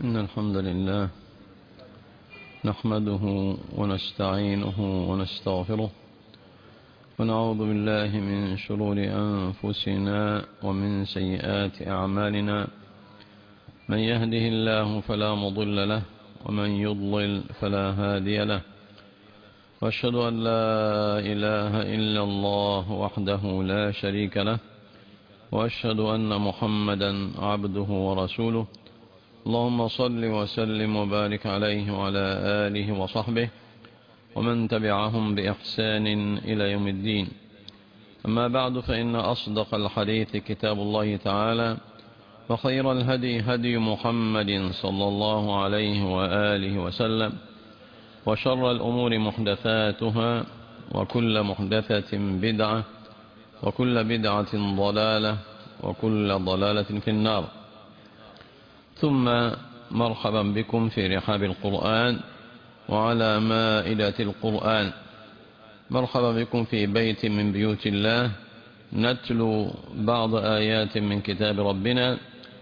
إن الحمد لله نحمده ونستعينه ونستغفره ونعوذ بالله من شرور أنفسنا ومن سيئات أعمالنا. من يهده الله فلا مضل له ومن يضلل فلا هادي له، وأشهد أن لا إله إلا الله وحده لا شريك له، وأشهد أن محمدا عبده ورسوله. اللهم صل وسلم وبارك عليه وعلى آله وصحبه ومن تبعهم بإحسان إلى يوم الدين. أما بعد، فإن أصدق الحديث كتاب الله تعالى، وخير الهدي هدي محمد صلى الله عليه وآله وسلم، وشر الأمور محدثاتها، وكل محدثة بدعة، وكل بدعة ضلالة، وكل ضلالة في النار. ثم مرحبا بكم في رحاب القرآن وعلى مائدة القرآن. مرحبا بكم في بيت من بيوت الله، نتلو بعض آيات من كتاب ربنا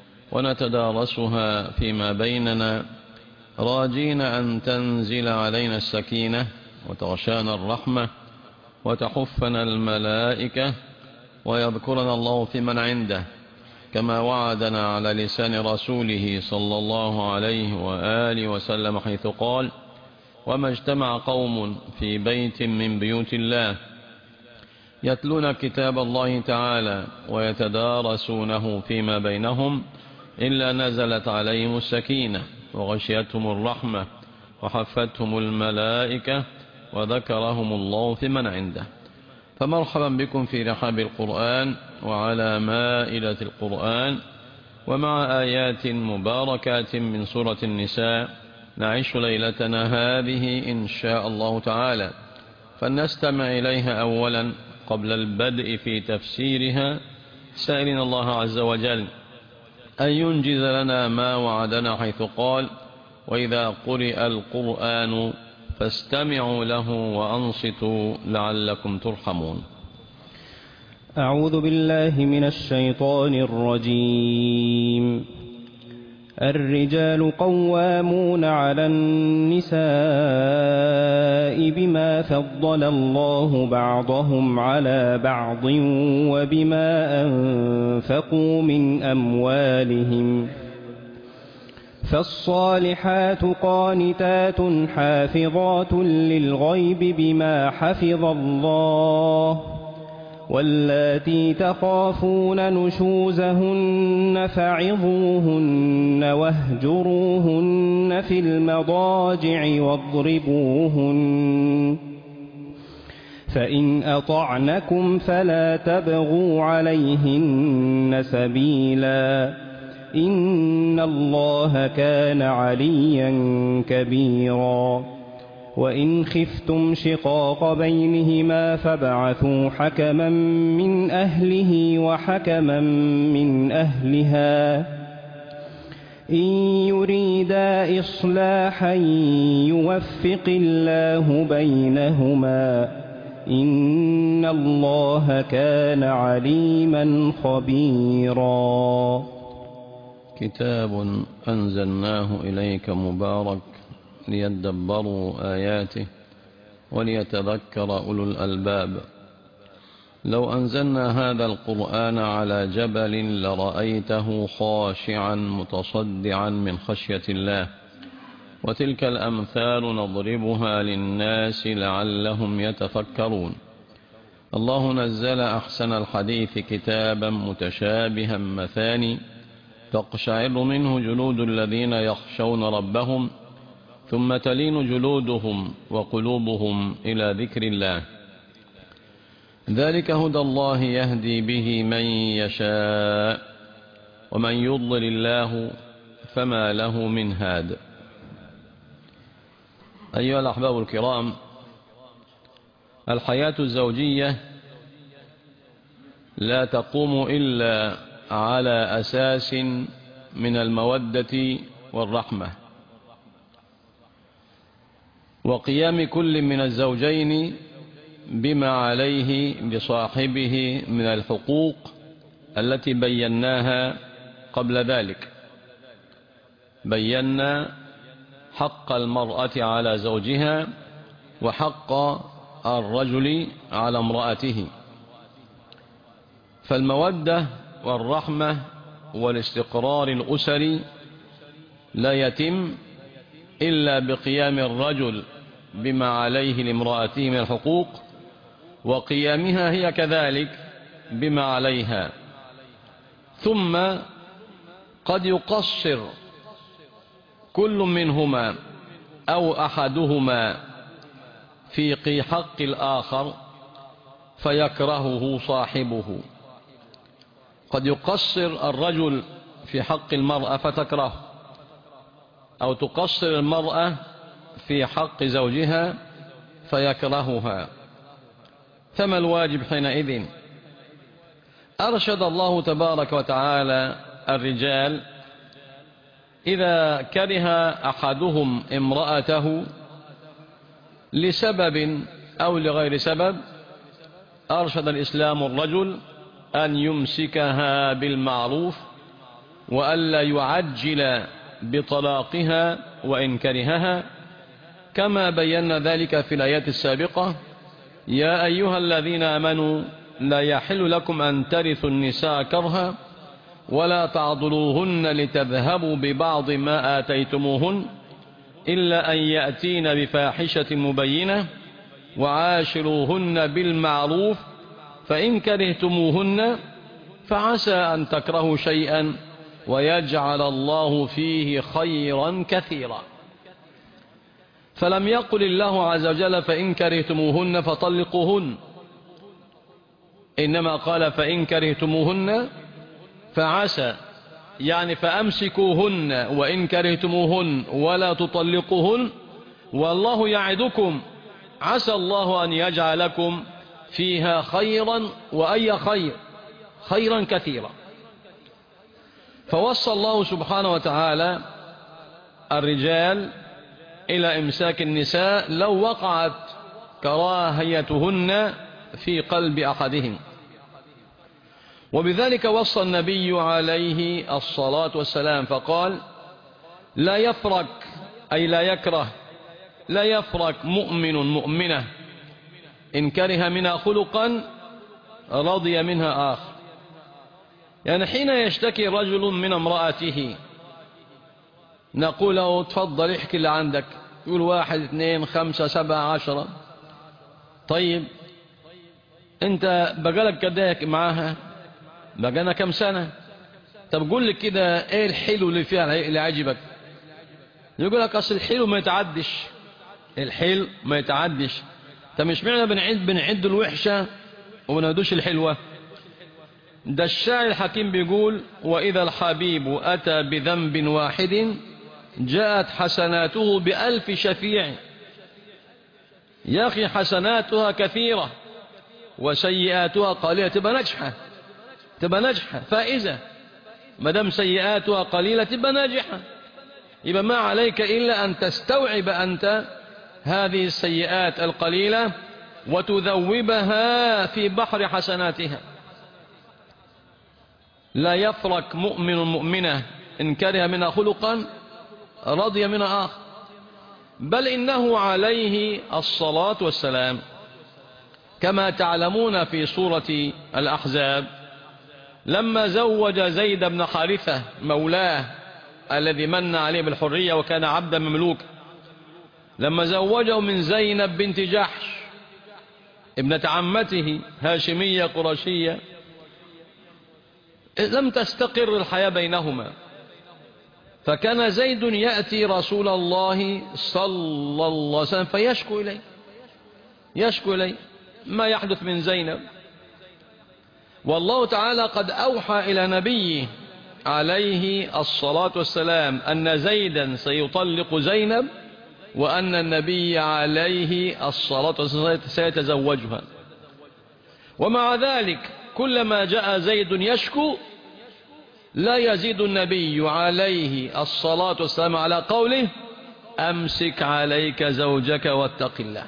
ونتدارسها فيما بيننا، راجين أن تنزل علينا السكينة وتغشانا الرحمة وتحفنا الملائكة ويذكرنا الله في من عنده، كما وعدنا على لسان رسوله صلى الله عليه وآله وسلم، حيث قال: وما اجتمع قوم في بيت من بيوت الله يتلون كتاب الله تعالى ويتدارسونه فيما بينهم إلا نزلت عليهم السكينة وغشيتهم الرحمة وحفتهم الملائكة وذكرهم الله في من عنده. فمرحبا بكم في رحاب القرآن وعلى مائدة القرآن، ومع آيات مباركات من سورة النساء نعيش ليلتنا هذه إن شاء الله تعالى. فلنستمع إليها أولا قبل البدء في تفسيرها، سائلين الله عز وجل أن ينجز لنا ما وعدنا، حيث قال: وإذا قرئ القرآن فاستمعوا له وأنصتوا لعلكم ترحمون. أعوذ بالله من الشيطان الرجيم. الرجال قوامون على النساء بما فضل الله بعضهم على بعض وبما أنفقوا من أموالهم. فالصالحات قانتات حافظات للغيب بما حفظ الله، واللاتي تخافون نشوزهن فعظوهن واهجروهن في المضاجع واضربوهن، فإن أطعنكم فلا تبغوا عليهن سبيلا، إن الله كان عليا كبيرا. وإن خفتم شقاق بينهما فابعثوا حكما من أهله وحكما من أهلها إن يريدا إصلاحا يوفق الله بينهما، إن الله كان عليما خبيرا. كتاب أنزلناه إليك مبارك ليدبروا آياته وليتذكر أولو الألباب. لو أنزلنا هذا القرآن على جبل لرأيته خاشعا متصدعا من خشية الله. وتلك الأمثال نضربها للناس لعلهم يتفكرون. الله نزل أحسن الحديث كتابا متشابها مثاني، تقشعر منه جلود الذين يخشون ربهم، ثم تلين جلودهم وقلوبهم إلى ذكر الله. ذلك هدى الله يهدي به من يشاء، ومن يضلل الله فما له من هاد. أيها الأحباب الكرام، الحياة الزوجية لا تقوم إلا على أساس من المودة والرحمة، وقيام كل من الزوجين بما عليه بصاحبه من الحقوق التي بيناها قبل ذلك. بينا حق المرأة على زوجها وحق الرجل على امرأته. فالمودة والرحمة والاستقرار الأسري لا يتم إلا بقيام الرجل بما عليه لامرأته من الحقوق، وقيامها هي كذلك بما عليها. ثم قد يقصر كل منهما أو أحدهما في حق الآخر فيكرهه صاحبه. قد يقصر الرجل في حق المرأة فتكرهه، أو تقصر المرأة في حق زوجها فيكرهها. فما الواجب حينئذ؟ أرشد الله تبارك وتعالى الرجال إذا كره أحدهم امرأته لسبب أو لغير سبب، أرشد الإسلام الرجل أن يمسكها بالمعروف وألا يعجل بطلاقها وإن كرهها، كما بينا ذلك في الآيات السابقة: يا أيها الذين آمنوا لا يحل لكم أن ترثوا النساء كرها ولا تعضلوهن لتذهبوا ببعض ما آتيتموهن إلا أن يأتين بفاحشة مبينة وعاشروهن بالمعروف فإن كرهتموهن فعسى أن تكرهوا شيئا ويجعل الله فيه خيرا كثيرا. فلم يقل الله عز وجل فإن كرهتموهن فطلقوهن، إنما قال فإن كرهتموهن فعسى، يعني فأمسكوهن وإن كرهتموهن ولا تطلقوهن، والله يعدكم عسى الله أن يجعلكم فيها خيرا، وأي خير؟ خيرا كثيرا. فوصى الله سبحانه وتعالى الرجال إلى إمساك النساء لو وقعت كراهيتهن في قلب أحدهم. وبذلك وصى النبي عليه الصلاة والسلام فقال: لا يفرق، أي لا يكره، لا يفرق مؤمن مؤمنة إن كره منها خلقا رضي منها آخر. يعني حين يشتكي رجل من امرأته نقول له تفضل احكي اللي عندك، يقول 1 2 5 7 10. طيب انت بقالك قديك معاها؟ بقالنا كم سنة؟ طب قول لي كده ايه الحلو اللي فيها اللي عجبك؟ يقول لك اصل الحلو ما يتعدش، الحلو ما يتعدش. طب مش معنى بنعد الوحشة وبنعدوش الحلوة؟ ده الشاعر الحكيم بيقول: وإذا الحبيب أتى بذنب واحد جاءت حسناته ب1000 شفيع. يا أخي حسناتها كثيرة وسيئاتها قليلة، تبقى ناجحة فائزة. ما دام سيئاتها قليلة تبقى ناجحة، يبقى ما عليك إلا أن تستوعب أنت هذه السيئات القليلة وتذوبها في بحر حسناتها. لا يفرق مؤمن مؤمنة إن كره منها خلقا رضي منها آخر. بل إنه عليه الصلاة والسلام كما تعلمون في سورة الأحزاب لما زوج زيد بن حارثة مولاه الذي من عليه بالحرية وكان عبدا مملوكا، لما زوجه من زينب بنت جحش ابنة عمته هاشمية قرشية، لم تستقر الحياة بينهما، فكان زيد يأتي رسول الله صلى الله عليه وسلم فيشكو إليه ما يحدث من زينب. والله تعالى قد أوحى إلى نبيه عليه الصلاة والسلام أن زيدا سيطلق زينب، وأن النبي عليه الصلاة والسلام سيتزوجها. ومع ذلك كلما جاء زيد يشكو لا يزيد النبي عليه الصلاة والسلام على قوله: أمسك عليك زوجك واتق الله.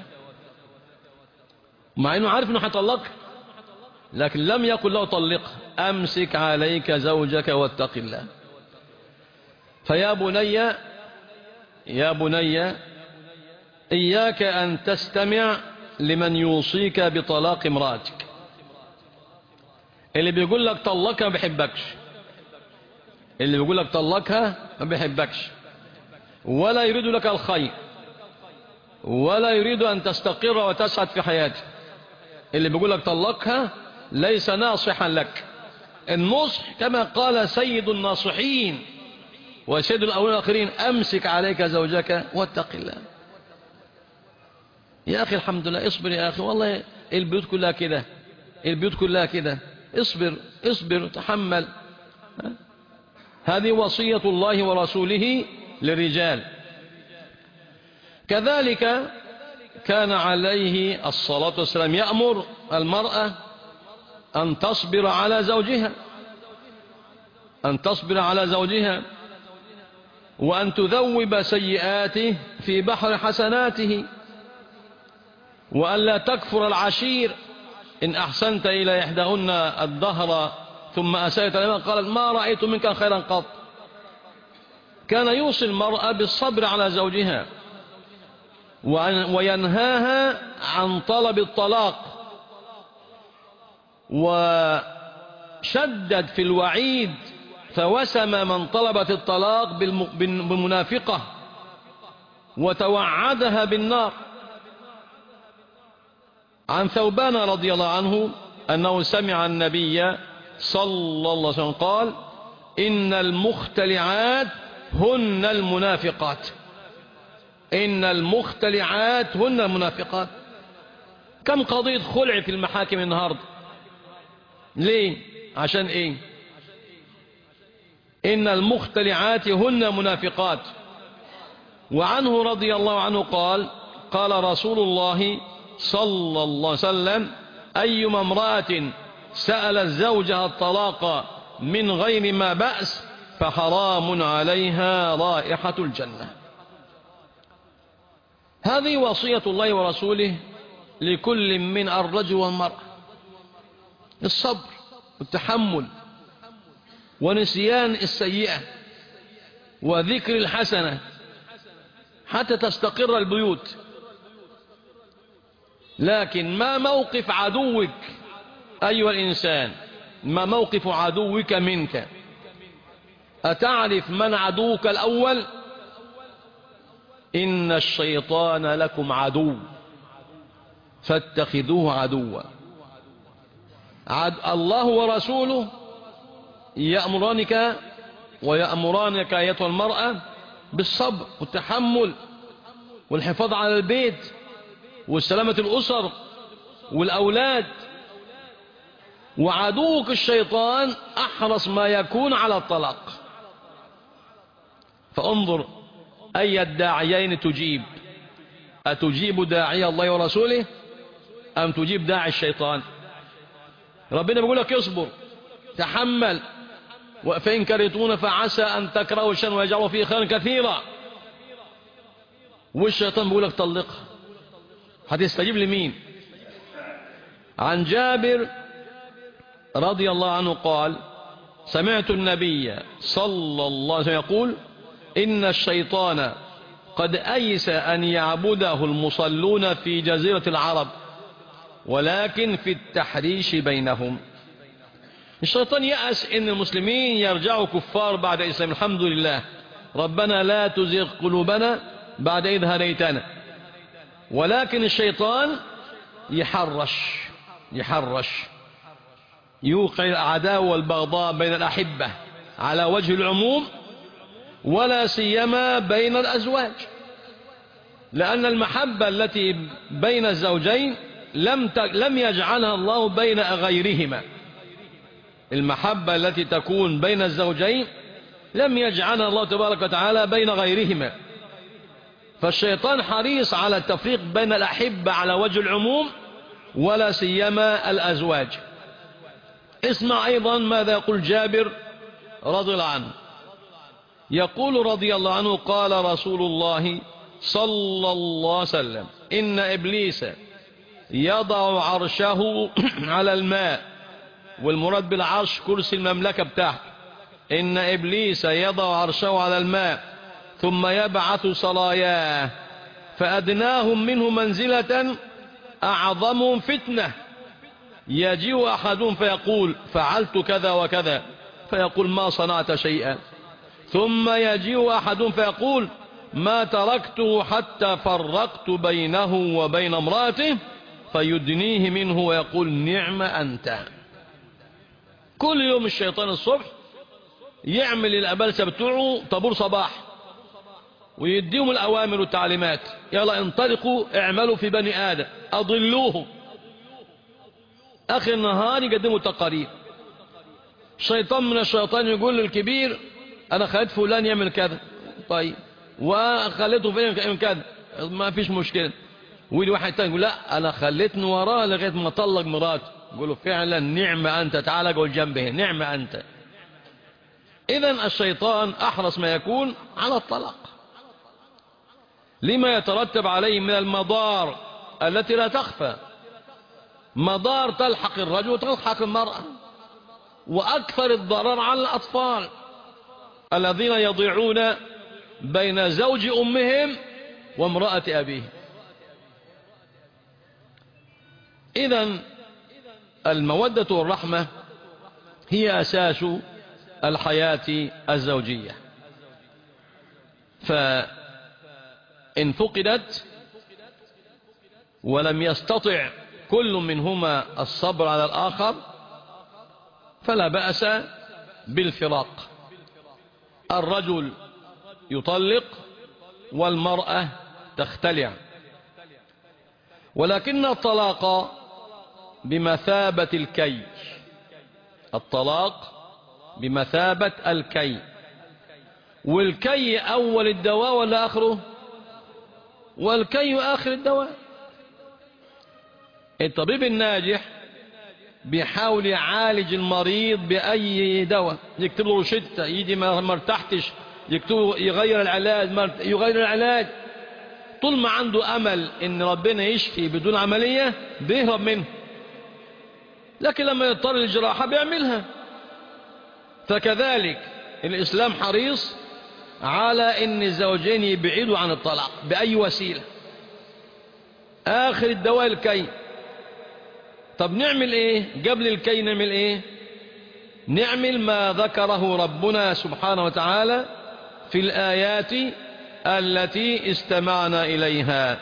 مع أنه عارف أنه حيطلق، لكن لم يقل له طلق، أمسك عليك زوجك واتق الله. فيا بني يا بني إياك أن تستمع لمن يوصيك بطلاق امرأتك. اللي بيقول لك طلقها ما بيحبكش، اللي بيقول لك طلقها ما بيحبكش، ولا يريد لك الخير، ولا يريد أن تستقر وتسعد في حياتك. اللي بيقول لك طلقها ليس ناصحا لك. النصح كما قال سيد الناصحين وسيد الأولين والآخرين: أمسك عليك زوجك واتق الله. يا أخي الحمد لله، اصبر يا أخي، والله البيوت كلها كده، البيوت كلها كده. اصبر اصبر، تحمل. هذه وصية الله ورسوله للرجال. كذلك كان عليه الصلاة والسلام يأمر المرأة أن تصبر على زوجها، أن تصبر على زوجها، وأن تذوب سيئاته في بحر حسناته، وأن لا تكفر العشير. إن أحسنت إلى إحداهن الدهر ثم أسأت لما قالت: ما رأيت منك خيرا قط. كان يوصي المرأة بالصبر على زوجها، وينهاها عن طلب الطلاق، وشدد في الوعيد فوسم من طلبت الطلاق بالمنافقة، وتوعدها بالنار. عن ثوبان رضي الله عنه أنه سمع النبي صلى الله عليه وسلم قال: إن المختلعات هن المنافقات. إن المختلعات هن المنافقات. كم قضية خلع في المحاكم النهاردة؟ ليه؟ عشان إيه؟ إن المختلعات هن منافقات. وعنه رضي الله عنه قال: قال رسول الله صلى الله عليه وسلم: أيما امرأة سألت زوجها الطلاق من غير ما بأس فحرام عليها رائحة الجنة. هذه وصية الله ورسوله لكل من الرجل والمرأة: الصبر والتحمل ونسيان السيئة وذكر الحسنة حتى تستقر البيوت. لكن ما موقف عدوك أيها الإنسان؟ ما موقف عدوك منك؟ أتعرف من عدوك الأول؟ إن الشيطان لكم عدو فاتخذوه عدوا. الله ورسوله يأمرانك ويأمرانك أيتها المرأة بالصبر والتحمل والحفاظ على البيت والسلامة الأسر والأولاد. وعدوك الشيطان أحرص ما يكون على الطلاق. فانظر أي الداعيين تجيب: أتجيب داعي الله ورسوله أم تجيب داعي الشيطان؟ ربنا بيقول لك: اصبر تحمل، فإن كرهتون فعسى أن تكرهوا شيئا ويجعلوا فيه خيرا كثيرا. والشيطان بيقول لك طلقها. هتستجيب لمين؟ عن جابر رضي الله عنه قال: سمعت النبي صلى الله عليه وسلم يقول: إن الشيطان قد أيس أن يعبده المصلون في جزيرة العرب، ولكن في التحريش بينهم. الشيطان يأس إن المسلمين يرجعوا كفار بعد إسلام. الحمد لله، ربنا لا تزغ قلوبنا بعد إذ هديتنا. ولكن الشيطان يحرش يوقع الأعداء والبغضاء بين الأحبة على وجه العموم، ولا سيما بين الأزواج، لأن المحبة التي بين الزوجين لم يجعلها الله بين غيرهما. المحبة التي تكون بين الزوجين لم يجعلها الله تبارك وتعالى بين غيرهما. فالشيطان حريص على التفريق بين الأحبة على وجه العموم، ولا سيما الأزواج. اسمع أيضا ماذا يقول جابر رضي الله عنه. يقول رضي الله عنه: قال رسول الله صلى الله عليه وسلم: إن إبليس يضع عرشه على الماء. والمراد بالعرش كرسي المملكة بتاعه. إن إبليس يضع عرشه على الماء ثم يبعث سراياه فأدناهم منه منزلة أعظمهم فتنة، يجيء أحدهم فيقول فعلت كذا وكذا فيقول ما صنعت شيئا، ثم يجيء أحدهم فيقول ما تركته حتى فرقت بينه وبين امرأته، فيدنيه منه ويقول نعم أنت. كل يوم الشيطان الصبح يعمل الأبلسة بتوعه طابور صباح ويديهم الأوامر والتعليمات، يلا انطلقوا اعملوا في بني آدم أضلوهم. آخر النهار يقدموا تقارير. شيطان من الشيطان يقول للكبير أنا خليت فلان يعمل كذا، طيب وخليته فلان يعمل كذا، ما فيش مشكلة. ويجي واحد تاني يقول لا أنا خليتني وراه لغاية ما طلق مراته، يقول له فعلا نعم أنت، تعال قول جنبه نعم أنت. إذن الشيطان أحرص ما يكون على الطلاق لما يترتب عليه من المضار التي لا تخفى. مضار تلحق الرجل وتلحق المرأة، وأكثر الضرر على الأطفال الذين يضيعون بين زوج أمهم وامرأة أبيهم. إذن المودة والرحمة هي أساس الحياة الزوجية، فإن فقدت ولم يستطع كل منهما الصبر على الآخر فلا بأس بالفراق. الرجل يطلق والمرأة تختلع، ولكن الطلاق بمثابة الكي، الطلاق بمثابة الكي، والكي أول الدواء ولا آخره؟ والكي آخر الدواء. الطبيب الناجح بيحاول يعالج المريض بأي دواء، يكتب له روشتة، يجي ما ارتحتش يكتب يغير العلاج، يغير العلاج. طول ما عنده أمل إن ربنا يشفي بدون عملية بيهرب منه، لكن لما يضطر للجراحة بيعملها. فكذلك الإسلام حريص على إن الزوجين يبعدوا عن الطلاق بأي وسيلة. آخر الدواء الكي. طب نعمل إيه قبل الكي؟ نعمل إيه؟ نعمل ما ذكره ربنا سبحانه وتعالى في الآيات التي استمعنا إليها: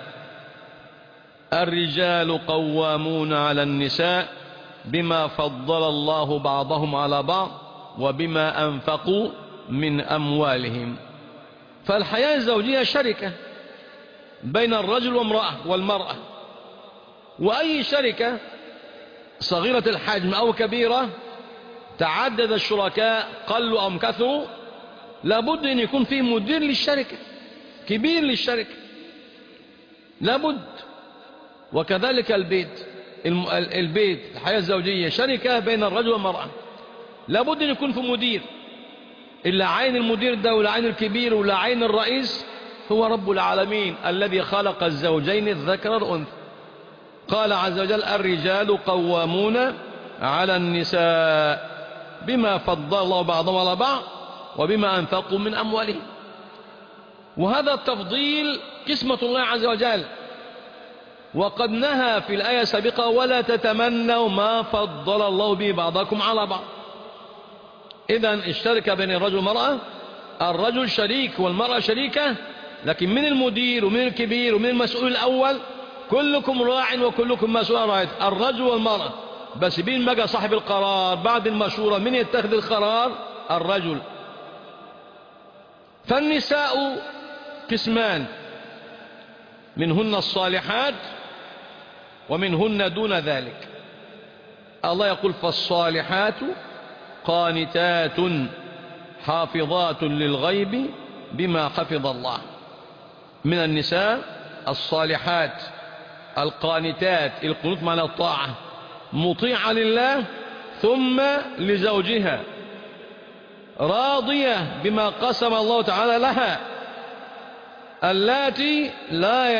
الرجال قوامون على النساء بما فضل الله بعضهم على بعض وبما أنفقوا من أموالهم. فالحياة الزوجية شركة بين الرجل والمرأة، وأي شركة صغيرة الحجم أو كبيرة تعدد الشركاء قلوا أم كثروا لابد أن يكون فيه مدير للشركة، كبير للشركة لابد. وكذلك البيت الحياة الزوجية شركة بين الرجل والمرأة، لابد أن يكون في مدير. إلا عين المدير ده ولا عين الكبير ولا عين الرئيس هو رب العالمين الذي خلق الزوجين الذكر والأنثى. قال عز وجل: الرجال قوامون على النساء بما فضل الله بعضهم على بعض وبما أنفقوا من أموالهم. وهذا التفضيل قسمة الله عز وجل، وقد نهى في الآية السابقة: ولا تتمنوا ما فضل الله به بعضكم على بعض. إذن الشركة بين الرجل والمرأة، الرجل شريك والمرأة شريكة، لكن من المدير ومن الكبير ومن المسؤول الأول كلكم راع وكلكم مسؤول عن رعيته، الرجل والمرأة. بس بين بقى صاحب القرار بعد المشورة من يتخذ القرار؟ الرجل. فالنساء قسمان، منهن الصالحات ومنهن دون ذلك. الله يقول: فالصالحات قانتات حافظات للغيب بما حفظ الله. من النساء الصالحات القانتات، القنوت معنى الطاعة، مطيعة لله ثم لزوجها، راضية بما قسم الله تعالى لها، اللاتي لا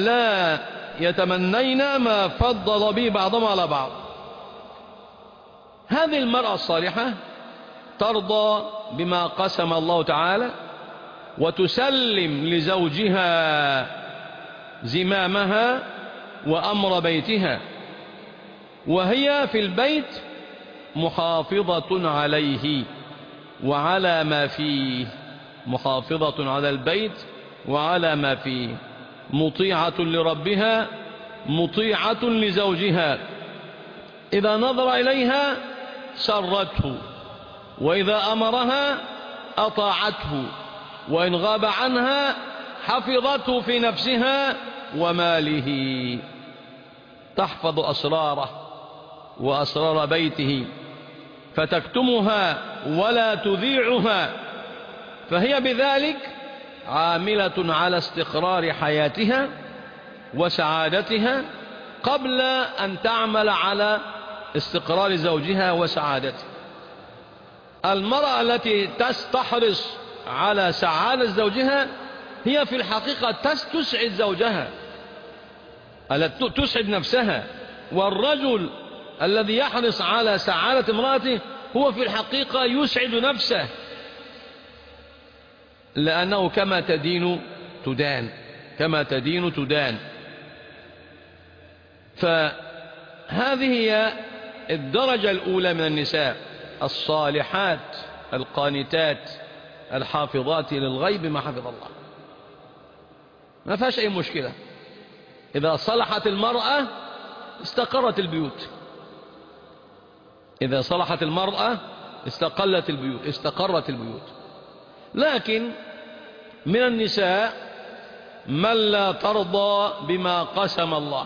يتمنين ما فضل به بعضهم على بعض. هذه المرأة الصالحة ترضى بما قسم الله تعالى وتسلم لزوجها زمامها وأمر بيتها، وهي في البيت محافظة عليه وعلى ما فيه، محافظة على البيت وعلى ما فيه، مطيعة لربها مطيعة لزوجها، إذا نظر إليها سرته، وإذا أمرها أطاعته، وإن غاب عنها حفظته في نفسها وماله، تحفظ أسراره وأسرار بيته فتكتمها ولا تذيعها، فهي بذلك عاملة على استقرار حياتها وسعادتها قبل أن تعمل على استقرار زوجها وسعادته. المرأة التي تحرص على سعادة زوجها هي في الحقيقة تسعد زوجها، التي تسعد نفسها، والرجل الذي يحرص على سعادة امرأته هو في الحقيقة يسعد نفسه، لأنه كما تدين تدان، كما تدين تدان. فهذه هي الدرجة الأولى من النساء، الصالحات القانتات الحافظات للغيب ما حفظ الله، ما فيهاش أي مشكلة. إذا صلحت المرأة استقرت البيوت، إذا صلحت المرأة استقرت البيوت. لكن من النساء من لا ترضى بما قسم الله.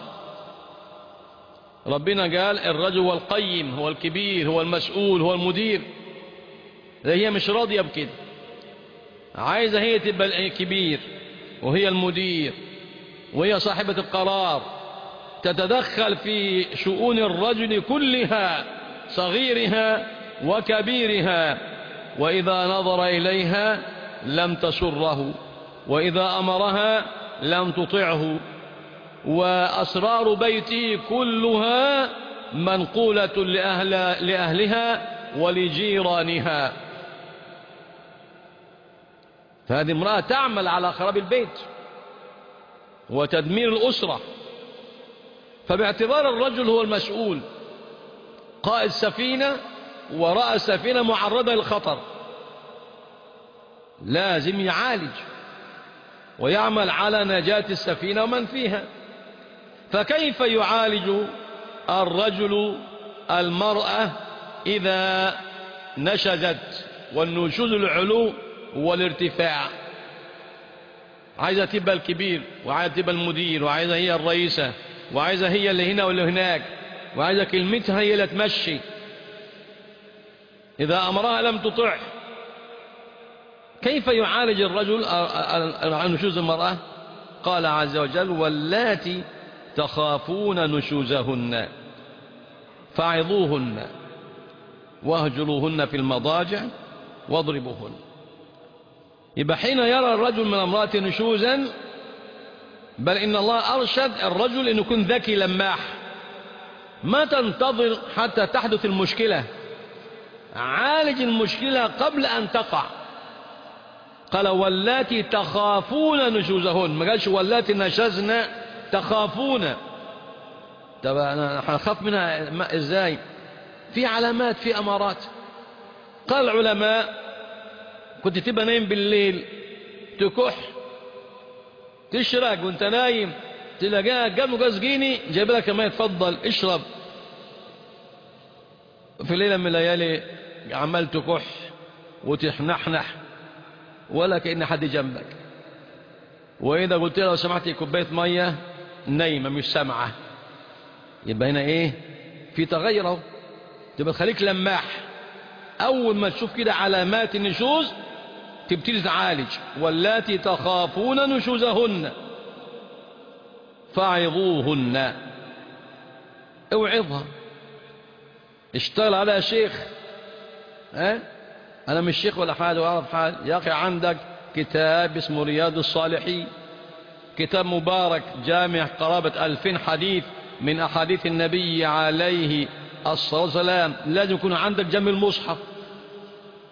ربنا قال الرجل هو القيم، هو الكبير، هو المسؤول، هو المدير، هي مش راضية بكده، عايزة هي تبقى الكبير وهي المدير وهي صاحبة القرار، تتدخل في شؤون الرجل كلها صغيرها وكبيرها، وإذا نظر إليها لم تسره، وإذا أمرها لم تطعه، وأسرار بيته كلها منقولة لأهلها ولجيرانها. فهذه امرأة تعمل على خراب البيت وتدمير الأسرة. فباعتبار الرجل هو المسؤول، قائد سفينة ورأى السفينة معرضة للخطر، لازم يعالج ويعمل على نجاة السفينة ومن فيها. فكيف يعالج الرجل المرأة إذا نشزت؟ والنشوز العلو والارتفاع، عايزة تبقى الكبير وعايزة تبقى المدير وعايزة هي الرئيسة وعايزة هي اللي هنا واللي هناك وعايزة كلمتها هي اللي تمشي، إذا أمرها لم تطع. كيف يعالج الرجل نشوز المرأة؟ قال عز وجل واللاتي تخافون نشوزهن فاعظوهن واهجروهن في المضاجع واضربوهن. يبقى حين يرى الرجل من امرأة نشوزا، بل إن الله أرشد الرجل أن يكون ذكي لماح، ما تنتظر حتى تحدث المشكلة، عالج المشكلة قبل أن تقع. قال واللاتي تخافون نشوزهن، ما قالش واللاتي نشزن تخافون. طب أنا هنخاف منها إزاي؟ في علامات، في أمارات. قال العلماء كنت تبقى نايم بالليل تكح تشرق وانت نايم، تلاقيها جنبه جاز جيني جايب لك ماء اتفضل اشرب. في ليلة من الليالي عمال تكح وتحنحنح ولا كأن حد جنبك، وإذا قلت له لو سمحتي كوباية مية نايمة مش سامعة، يبقى هنا إيه؟ في تغير اهو. تبقى تخليك لماح، أول ما تشوف كده علامات النشوز تبتدي تعالج. واللاتي تخافون نشوزهن فاعظوهن، اوعظها، اشتغل على شيخ. أنا مش شيخ ولا حاجة وأعرف حاجة يا أخي، عندك كتاب اسمه رياض الصالحين، كتاب مبارك جامع قرابة 2000 حديث من أحاديث النبي عليه الصلاة والسلام، لازم يكون عندك جنب المصحف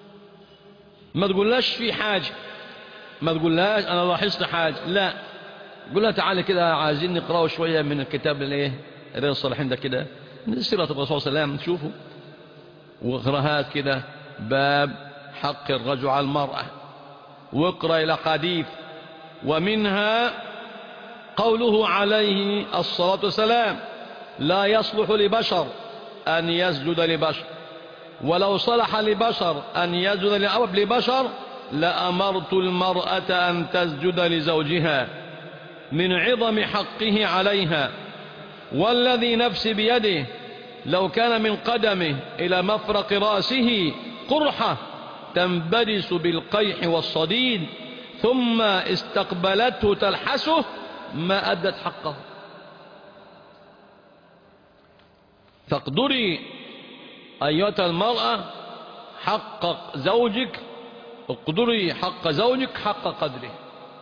ما تقولهاش في حاجة، ما تقولهاش أنا لاحظت حاجة، لا، قول لها تعالى كده عايزين نقرأه شوية من الكتاب الايه رياض الصالحين ده كده، من سيرة الرسول صلى الله عليه وسلم تشوفوا، واقرأها كده باب حق الرجل على المرأة، واقرأ إلى حديث، ومنها قوله عليه الصلاة والسلام لا يصلح لبشر أن يسجد لبشر، ولو صلح لبشر أن يسجد لبشر لأمرت المرأة أن تسجد لزوجها من عظم حقه عليها، والذي نفسي بيده لو كان من قدمه إلى مفرق رأسه قرحة تنبرس بالقيح والصديد ثم استقبلته تلحسه ما أدت حقه. فاقدري أيتها المرأة حق زوجك، اقدري حق زوجك حق قدره.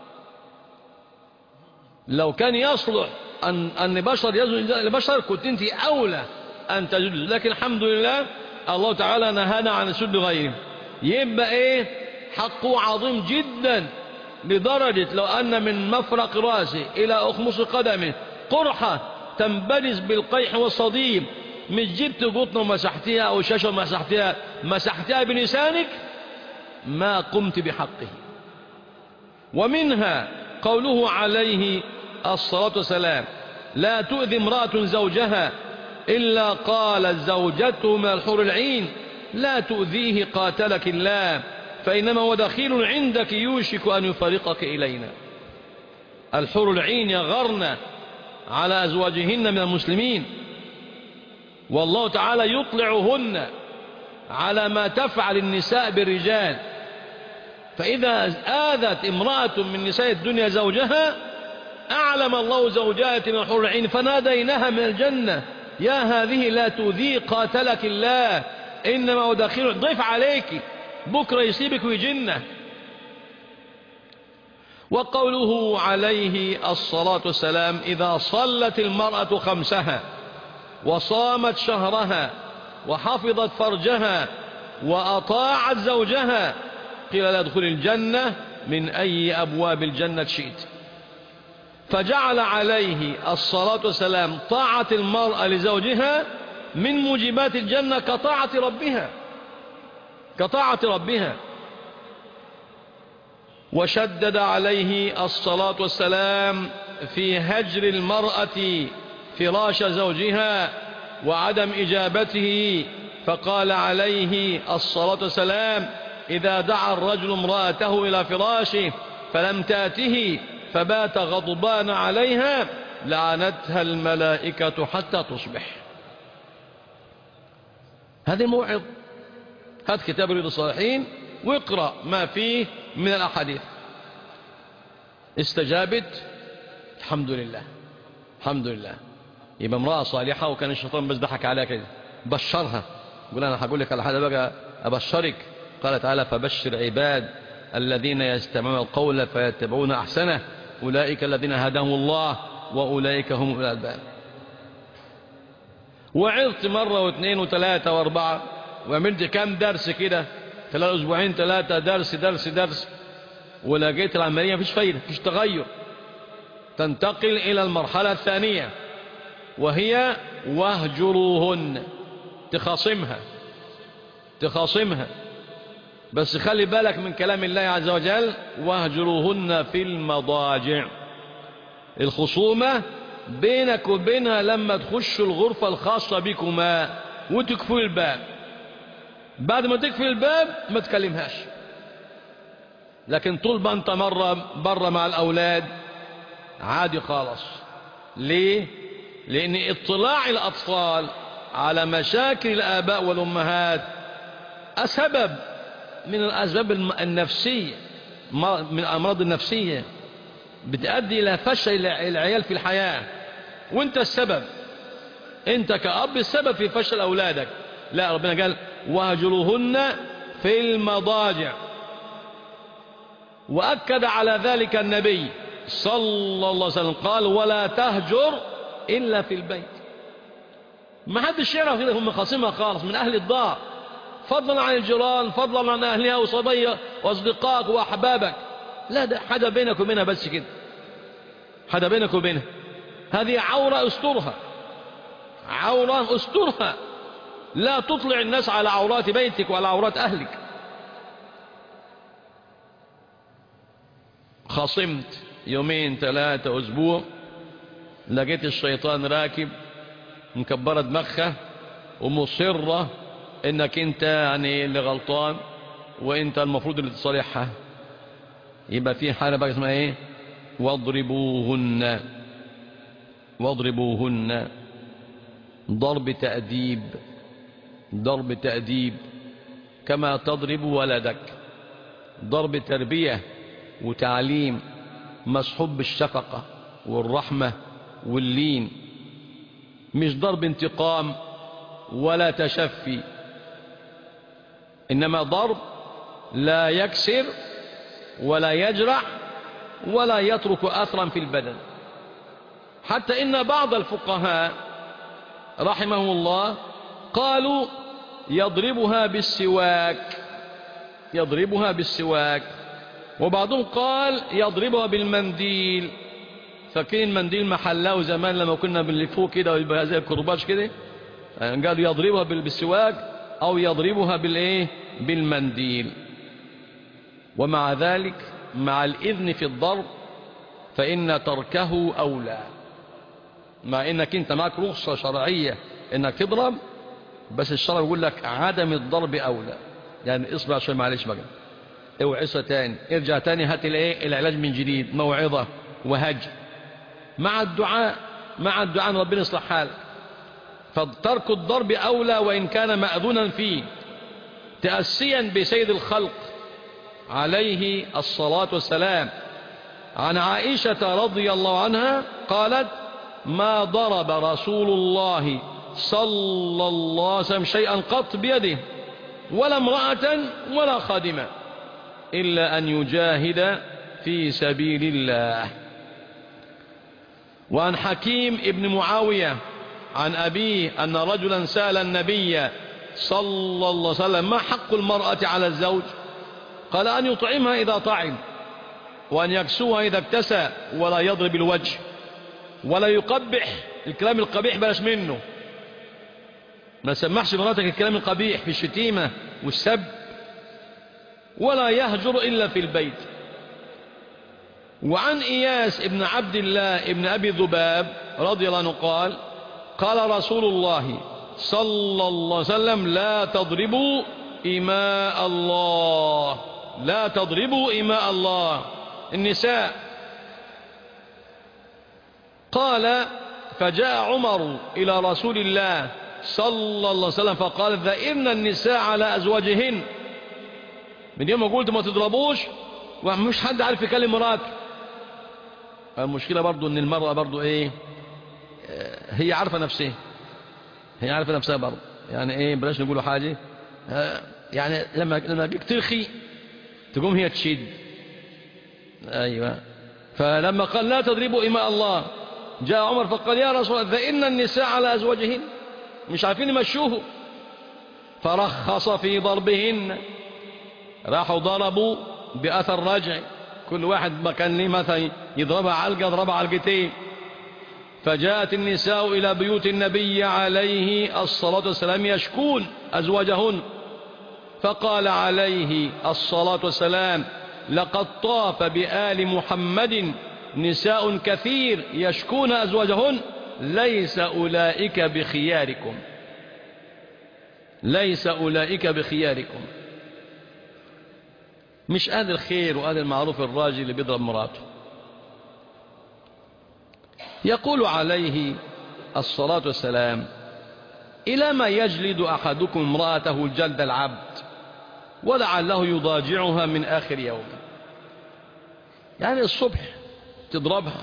لو كان يصلح أن بشر يسجد لبشر كنت أنت أولى أن تسجد، لكن الحمد لله الله تعالى نهانا عن سجود غيره. يبقى إيه؟ حقه عظيم جدا، لدرجة لو أن من مفرق رأسه إلى أخمص قدمه قرحة تنبرز بالقيح والصديد، مش جبت قطن ومسحتها أو شاشة مسحتها بلسانك ما قمت بحقه. ومنها قوله عليه الصلاة والسلام لا تؤذي امرأة زوجها إلا قالت زوجته من الحور العين لا تؤذيه قاتلك الله فإنما هو دخيل عندك يوشك أن يفارقك إلينا. الحور العين يغرن على أزواجهن من المسلمين، والله تعالى يطلعهن على ما تفعل النساء بالرجال، فإذا آذت امرأة من نساء الدنيا زوجها أعلم الله زوجات من الحور العين فناديناها من الجنة يا هذه لا تؤذي قاتلك الله إنما هو دخيل ضيف عليك بكرة يصيبك ويجنة. وقوله عليه الصلاة والسلام إذا صلت المرأة خمسها وصامت شهرها وحفظت فرجها وأطاعت زوجها قيل لا ادخل الجنة من أي أبواب الجنة شئت. فجعل عليه الصلاة والسلام طاعة المرأة لزوجها من موجبات الجنة كطاعة ربها. وشدد عليه الصلاة والسلام في هجر المرأة فراش زوجها وعدم إجابته، فقال عليه الصلاة والسلام إذا دعا الرجل امرأته إلى فراشه فلم تأته فبات غضبان عليها لعنتها الملائكة حتى تصبح. هذه موعظ، هات كتاب رياض الصالحين واقرأ ما فيه من الأحاديث. استجابت الحمد لله الحمد لله، يبقى امرأة صالحة وكان الشيطان بس ضحك عليها كده، بشرها قول أنا هقول لك على حاجة بقى أبشرك. قال تعالى فبشر عباد الذين يستمعون القول فيتبعون أحسنه أولئك الذين هداهم الله وأولئك هم أولي الألباب. وعظت مرة واثنين وثلاثة واربعة وعملت كام درس كده خلال أسبوعين ثلاثة درس ولقيت العملية مفيش فايدة مفيش تغير. تنتقل إلى المرحلة الثانية وهي واهجروهن، تخاصمها بس خلي بالك من كلام الله عز وجل واهجروهن في المضاجع. الخصومة بينك وبينها لما تخش الغرفة الخاصة بكما وتكفوا الباب، بعد ما تكفي الباب ما تكلمهاش. لكن طول ما انت مرة مع الأولاد عادي خالص. ليه؟ لأن اطلاع الأطفال على مشاكل الآباء والأمهات سبب من الأسباب النفسية، من الأمراض النفسية بتؤدي إلى فشل العيال في الحياة، وانت السبب، انت كأب السبب في فشل أولادك. لا، ربنا قال واهجروهن في المضاجع، وأكد على ذلك النبي صلى الله عليه وسلم قال ولا تهجر إلا في البيت. ما حدش يعرف كده، هم خاصمها خالص من أهل الدار، فضلا عن الجيران، فضلا عن أهلها وصبية وأصدقائك وأحبابك. لا، ده حاجة بينك وبينها بس كده، حاجة بينك وبينها. هذه عورة استرها، عورة استرها. لا تطلع الناس على عورات بيتك وعلى عورات أهلك. خصمت يومين 3 أسبوع، لقيت الشيطان راكب مكبرة دماغها ومصرة انك انت يعني اللي غلطان وانت المفروض اللي تصالحها. يبقى في حالة بقى اسمها ايه؟ واضربوهن. واضربوهن ضرب تأديب، ضرب تأديب كما تضرب ولدك، ضرب تربية وتعليم مصحوب بالشفقة والرحمة واللين، مش ضرب انتقام ولا تشفي، إنما ضرب لا يكسر ولا يجرح ولا يترك أثرا في البدن. حتى إن بعض الفقهاء رحمهم الله قالوا يضربها بالسواك، يضربها بالسواك، وبعضهم قال يضربها بالمنديل. فاكرين المنديل محلاه زمان لما كنا بنلفوه كده ويبقى زي الكرباج كده، قالوا يضربها بالسواك أو يضربها بالإيه؟ بالمنديل. ومع ذلك مع الإذن في الضرب فإن تركه أولى، مع إنك أنت معك رخصة شرعية إنك تضرب، بس الشرع يقول لك عدم الضرب أولى. يعني اصبر شوية معلش بقى، اوعصة تاني، ارجع تاني، هات الايه؟ العلاج من جديد، موعظة وهجر مع الدعاء، مع الدعاء ربنا يصلح حالك. فترك الضرب أولى وإن كان مأذونا فيه، تأسيا بسيد الخلق عليه الصلاة والسلام. عن عائشة رضي الله عنها قالت: ما ضرب رسول الله صلى الله عليه وسلم شيئا قط بيده ولا امرأة ولا خادمة إلا أن يجاهد في سبيل الله. وعن حكيم ابن معاوية عن أبيه أن رجلا سأل النبي صلى الله عليه وسلم: ما حق المرأة على الزوج؟ قال: أن يطعمها إذا طعم، وأن يكسوها إذا اكتسى، ولا يضرب الوجه، ولا يقبح. الكلام القبيح بلاش منه، ما سمحش مراتك الكلام القبيح في الشتيمة والسب، ولا يهجر إلا في البيت. وعن إياس ابن عبد الله ابن أبي ذباب رضي الله عنه قال: قال رسول الله صلى الله عليه وسلم: لا تضربوا إماء الله، لا تضربوا إماء الله، النساء. قال: فجاء عمر إلى رسول الله صلى الله عليه وسلم فقال: ذئرن النساء على أزواجهن. من يوم ما قلت ما تضربوش ومش حد عارف يكلم مراته. المشكلة برضو ان المرأة برضو ايه، هي عارفة نفسها، هي عارفة نفسها برضو. يعني ايه، بلاش نقوله حاجة، يعني لما بيك ترخي تقوم هي تشد. ايوه. فلما قال: لا تضربوا إماء الله، جاء عمر فقال: يا رسول الله، ذئرن النساء على أزواجهن، مش عارفين يمشوه. فرخص في ضربهن، راحوا ضربوا بأثر رجع، كل واحد ما كان ليه مثلا يضربها علقة يضربها علقتين. فجاءت النساء إلى بيوت النبي عليه الصلاة والسلام يشكون أزواجهن، فقال عليه الصلاة والسلام: لقد طاف بآل محمد نساء كثير يشكون أزواجهن، ليس أولئك بخياركم، ليس أولئك بخياركم. مش أهل الخير وأهل المعروف الراجل اللي بيضرب مراته. يقول عليه الصلاة والسلام: إلى ما يجلد أحدكم امرأته جلد العبد ولعله يضاجعها من آخر يوم. يعني الصبح تضربها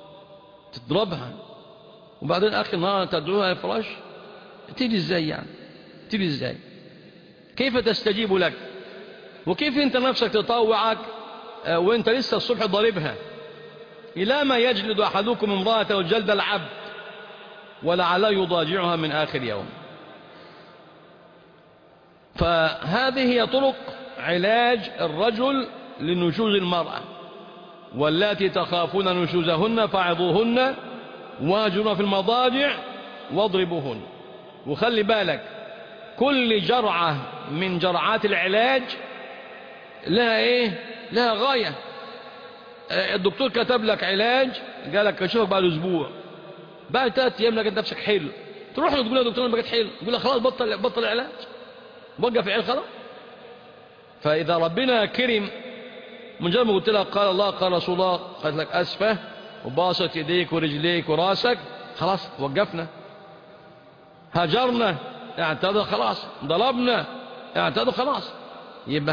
وبعدين آخر النهار تدعوها الفراش، تيجي ازاي؟ يعني تيجي ازاي؟ كيف تستجيب لك؟ وكيف انت نفسك تطوعك وانت لسه الصبح ضاربها؟ إلى ما يجلد أحدكم امرأته جلد العبد ولعله يضاجعها من آخر يوم. فهذه هي طرق علاج الرجل لنشوز المرأة. واللاتي تخافون نشوزهن فاعظوهن واهجرن في المضاجع واضربوهن. وخلي بالك كل جرعة من جرعات العلاج لها ايه؟ لها غاية. الدكتور كتب لك علاج، قال لك اشوفك بعد اسبوع، بعد 3 ايام لقيت نفسك حلو، تروح له تقول له يا دكتور انا بقيت حلو، يقول لك خلاص بطل العلاج، وقف العلاج خلاص. فاذا ربنا كرم مجرد ما قلت لها قال الله قال رسول الله، قالت لك اسفه وباصت يديك ورجليك وراسك، خلاص وقفنا. هجرنا اعتذر خلاص، ضربنا اعتذر خلاص. يبقى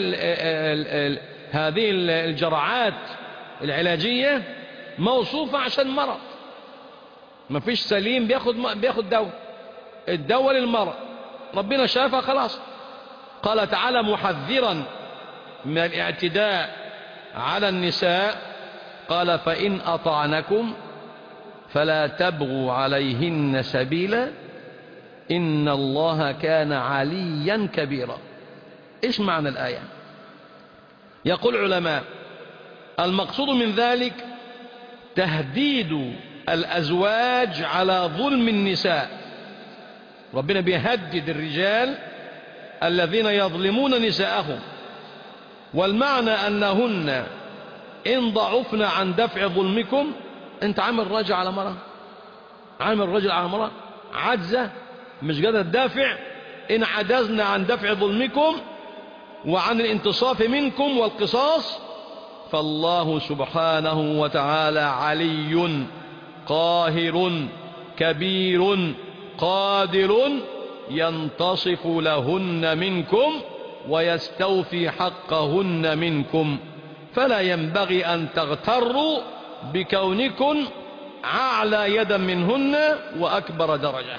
هذه الجرعات العلاجية موصوفة عشان مرض. ما فيش سليم بياخد دواء، الدواء للمرض، ربنا شافها خلاص. قال تعالى محذرا من الاعتداء على النساء، قال فإن أطعنكم فلا تبغوا عليهن سبيلا إن الله كان عليا كبيرا. إيش معنى الآية؟ يقول العلماء المقصود من ذلك تهديد الأزواج على ظلم النساء. ربنا بيهدد الرجال الذين يظلمون نساءهم، والمعنى أنهن إن ضعفن عن دفع ظلمكم. أنت عامل رجل على مرأة، عامل رجل على مرأة عجزة مش قادرة تدافع، إن عجزنا عن دفع ظلمكم وعن الانتصاف منكم والقصاص فالله سبحانه وتعالى علي قاهر كبير قادر ينتصف لهن منكم ويستوفي حقهن منكم، فلا ينبغي أن تغتروا بكونكم أعلى يدا منهن وأكبر درجة.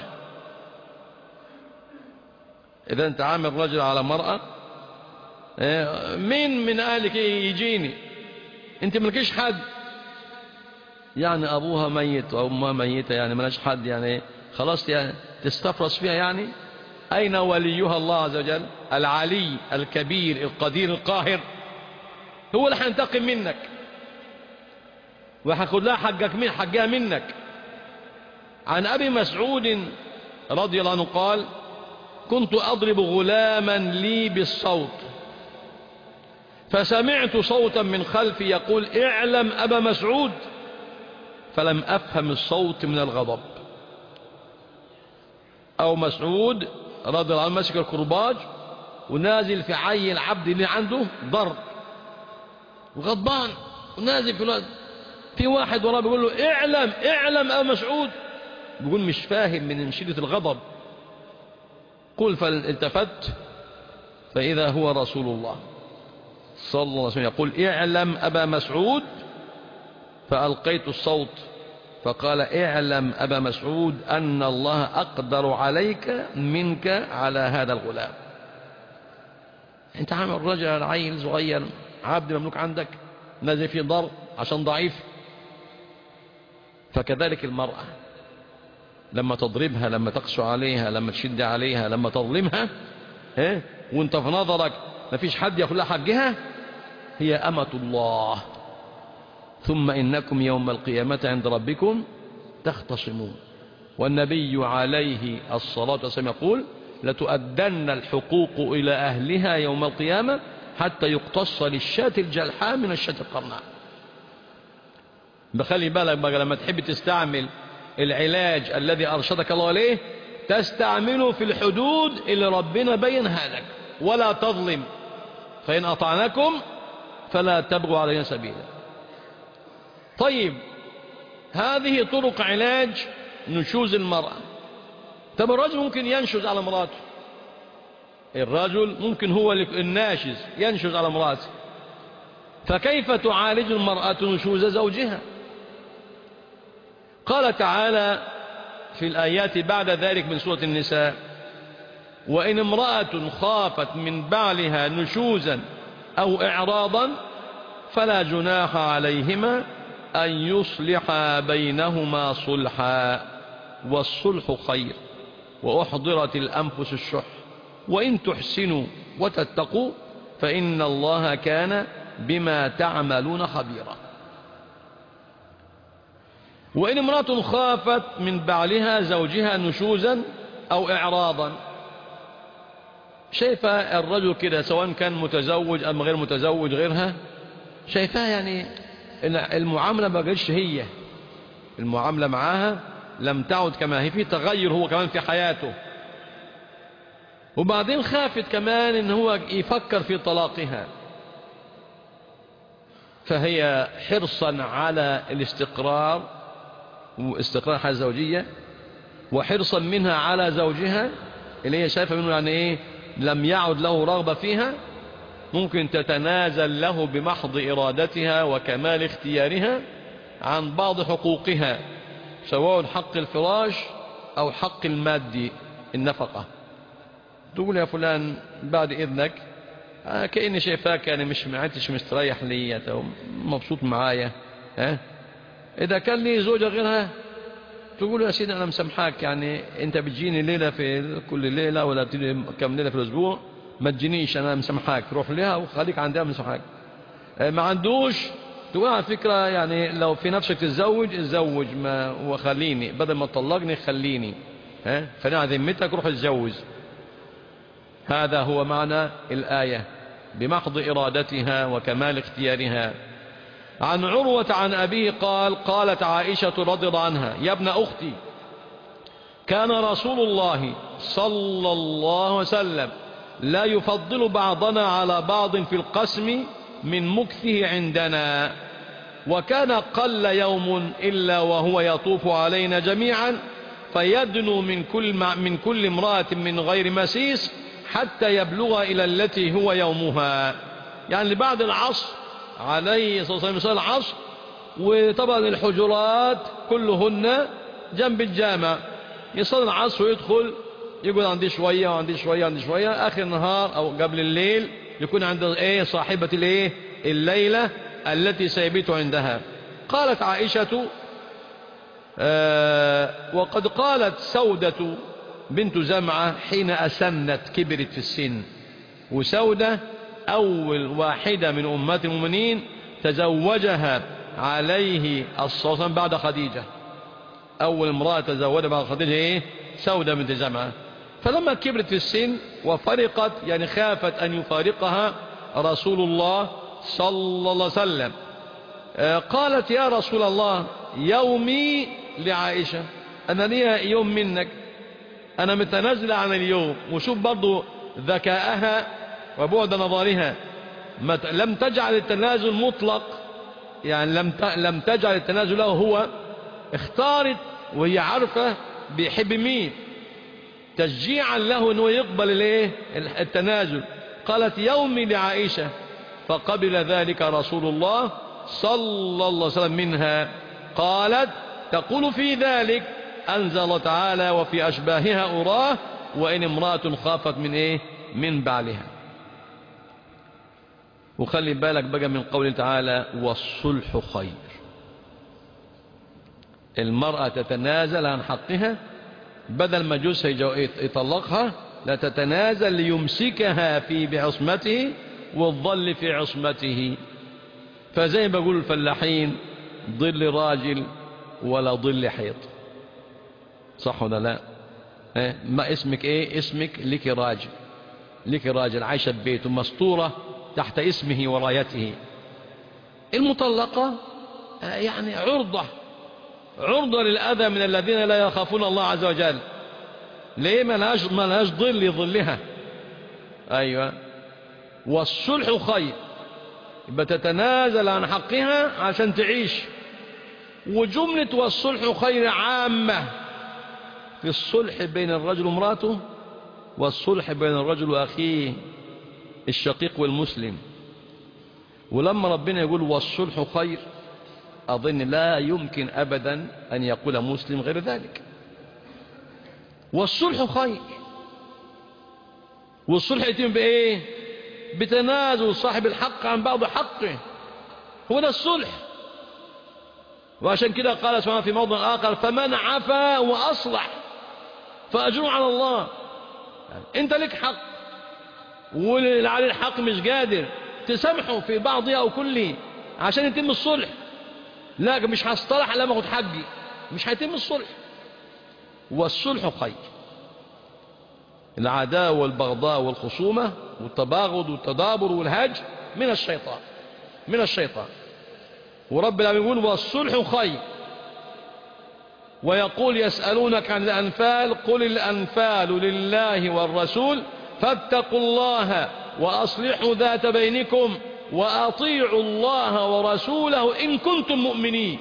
إذا أنت عامل رجل على مرأة، مين من أهلك يجيني؟ أنت ملكيش حد، يعني أبوها ميت أو أمها ميتة، يعني ملاش حد، يعني خلاص يعني تستفرس فيها. يعني أين وليها؟ الله عز وجل العلي الكبير القدير القاهر، هو اللي هينتقم منك وهياخد لها حقها منك. عن أبي مسعود رضي الله عنه قال كنت أضرب غلاما لي بالصوت فسمعت صوتا من خلفي يقول اعلم أبا مسعود، فلم أفهم الصوت من الغضب. أو مسعود رضي الله عنه مسك الكرباج ونازل في عي العبد اللي عنده ضرب وغضبان ونازل في الوقت، في واحد وراه بيقول له اعلم أبا مسعود، بيقول مش فاهم من شدة الغضب. قل فالتفت فإذا هو رسول الله صلى الله عليه وسلم يقول اعلم أبا مسعود، فألقيت الصوت فقال اعلم أبا مسعود أن الله أقدر عليك منك على هذا الغلام. انت عامل رجل عيل صغير عبد مملوك عندك نازل فيه ضرب عشان ضعيف. فكذلك المرأة لما تضربها، لما تقسو عليها، لما تشد عليها، لما تظلمها، وانت في نظرك ما فيش حد ياخذ لها حقها، هي أمة الله. ثم إنكم يوم القيامة عند ربكم تختصمون. والنبي عليه الصلاة والسلام يقول لتؤدن الحقوق إلى أهلها يوم القيامة حتى يقتص للشاة الجلحاء من الشاة القرناء. بخلي بالك بقى لما تحب تستعمل العلاج الذي أرشدك الله عليه تستعمله في الحدود اللي ربنا بينها لك، ولا تظلم. فإن أطعنكم فلا تبغوا علينا سبيلا. طيب هذه طرق علاج نشوز المرأة. طب الرجل ممكن ينشز على مراته، الرجل ممكن هو الناشز ينشز على مراته، فكيف تعالج المرأة نشوز زوجها؟ قال تعالى في الآيات بعد ذلك من سورة النساء وإن امرأة خافت من بعلها نشوزا أو إعراضا فلا جناح عليهما أن يصلحا بينهما صلحا والصلح خير وأحضرت الأنفس الشح وإن تحسنوا وتتقوا فإن الله كان بما تعملون خبيرا. وإن امرأة خافت من بعلها زوجها نشوزا أو إعراضا، شايفة الرجل كده سواء كان متزوج أم غير متزوج غيرها، شايفاه يعني المعاملة ما بقتش هي، المعاملة معاها لم تعد كما هي، في تغير هو كمان في حياته، وبعدين خافت كمان ان هو يفكر في طلاقها، فهي حرصا على الاستقرار واستقرار الحياة الزوجية، وحرصا منها على زوجها اللي هي شايفة منه يعني ايه لم يعد له رغبة فيها، ممكن تتنازل له بمحض إرادتها وكمال اختيارها عن بعض حقوقها، سواء حق الفراش أو حق المادي النفقة. تقول يا فلان بعد إذنك كأني شايفاك يعني مش معتش مستريح لي مبسوط معايا، إذا كان لي زوجة غيرها تقول يا سيدي أنا مسامحاك، يعني أنت بتجيني ليلة في كل ليلة ولا كم ليلة في الأسبوع، ما تجينيش، أنا مسامحاك، روح لها وخليك عندها مسامحاك. ما عندوش تقول على فكرة يعني لو في نفسك تتزوج اتزوج، ما وخليني بدل ما تطلقني خليني، خليني على ذمتك روح اتزوج. هذا هو معنى الآية، بمحض إرادتها وكمال اختيارها. عن عروة عن أبيه قال قالت عائشة رضي الله عنها يا ابن أختي كان رسول الله صلى الله عليه وسلم لا يفضل بعضنا على بعض في القسم من مكثه عندنا، وكان قل يوم إلا وهو يطوف علينا جميعا فيدنو من كل امرأة من غير مسيس حتى يبلغ إلى التي هو يومها، يعني بعد العصر عليه الصلاة والسلام يصلي العصر، وطبعا الحجرات كلهن جنب الجامع، يصلي العصر ويدخل يقول عندي شوية وعندي شوية وعندي شوية، آخر النهار أو قبل الليل يكون عند صاحبة الليلة التي سيبيت عندها. قالت عائشة وقد قالت سودة بنت زمعة حين أسنت كبرت في السن، وسودة أول واحدة من أمهات المؤمنين تزوجها عليه الصلاة والسلام بعد خديجة، أول امرأة تزوجها بعد خديجة سودة بنت زمعة. فلما كبرت في السن وفرقت يعني خافت أن يفارقها رسول الله صلى الله عليه وسلم، قالت يا رسول الله يومي لعائشة، أنا لي يوم منك، أنا متنازلة عن اليوم. وشوف برضو ذكاءها وبعد نظرها، لم تجعل التنازل مطلق، يعني لم تجعل التنازل له هو، اختارت وهي عارفة بيحب مين، تشجيعا له أنه يقبل التنازل. قالت يومي لعائشة، فقبل ذلك رسول الله صلى الله عليه وسلم منها. قالت تقول في ذلك أنزل تعالى وفي أشباهها أراه وإن امرأة خافت من بعلها. وخلي بالك بقى من قوله تعالى والصلح خير، المرأة تتنازل عن حقها بدل ما جوزها يطلقها، لا تتنازل ليمسكها في بعصمته والظل في عصمته. فزي ما بقول الفلاحين ظل راجل ولا ظل حيط، صح ولا لا؟ ما اسمك اسمك لك راجل عايشة ببيته مستورة تحت اسمه ورايته. المطلقة يعني عرضة للأذى من الذين لا يخافون الله عز وجل. ليه؟ ما لهاش ظل يظلها. أيوة. والصلح خير، يبقى تتنازل عن حقها عشان تعيش. وجملة والصلح خير عامة في الصلح بين الرجل وامراته، والصلح بين الرجل وأخيه الشقيق والمسلم. ولما ربنا يقول والصلح خير، أظن لا يمكن أبدا أن يقول مسلم غير ذلك. والصلح خير، والصلح يتم بإيه؟ بتنازل صاحب الحق عن بعض حقه، هو ده الصلح. وعشان كده قال سبحانه في موضع آخر فمن عفا وأصلح فأجره على الله. يعني أنت لك حق واللي عليه الحق مش قادر تسامحه في بعضها أو كله عشان يتم الصلح. لا مش هصطلح لما أخد حقي، مش هيتم الصلح. والصلح خير. العداوة والبغضاء والخصومة والتباغض والتدابر والهجر من الشيطان، من الشيطان. ورب العالمين يقول والصلح خير. ويقول يسألونك عن الأنفال قل الأنفال لله والرسول فاتقوا الله وأصلحوا ذات بينكم وأطيعوا الله ورسوله إن كنتم مؤمنين.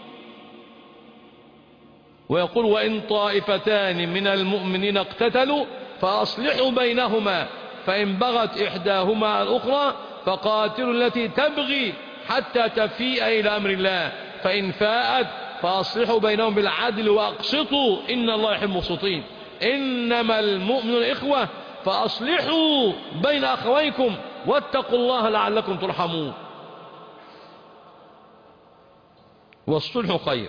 ويقول وإن طائفتان من المؤمنين اقتتلوا فأصلحوا بينهما فإن بغت إحداهما على الأخرى فقاتلوا التي تبغي حتى تفيء إلى أمر الله فإن فاءت فأصلحوا بينهم بالعدل وأقسطوا إن الله يحب المقسطين. إنما المؤمنون إخوة فأصلحوا بين أخويكم واتقوا الله لعلكم ترحمون. والصلح خير.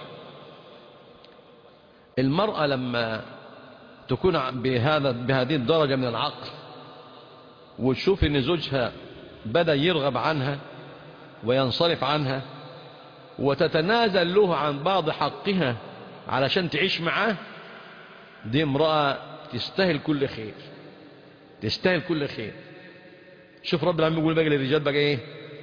المرأة لما تكون بهذه الدرجة من العقل وتشوف ان زوجها بدأ يرغب عنها وينصرف عنها وتتنازل له عن بعض حقها علشان تعيش معاه، دي امرأة تستاهل كل خير، تستاهل كل خير. شوف رب العالمين يقول بقى للرجال بقى ايه؟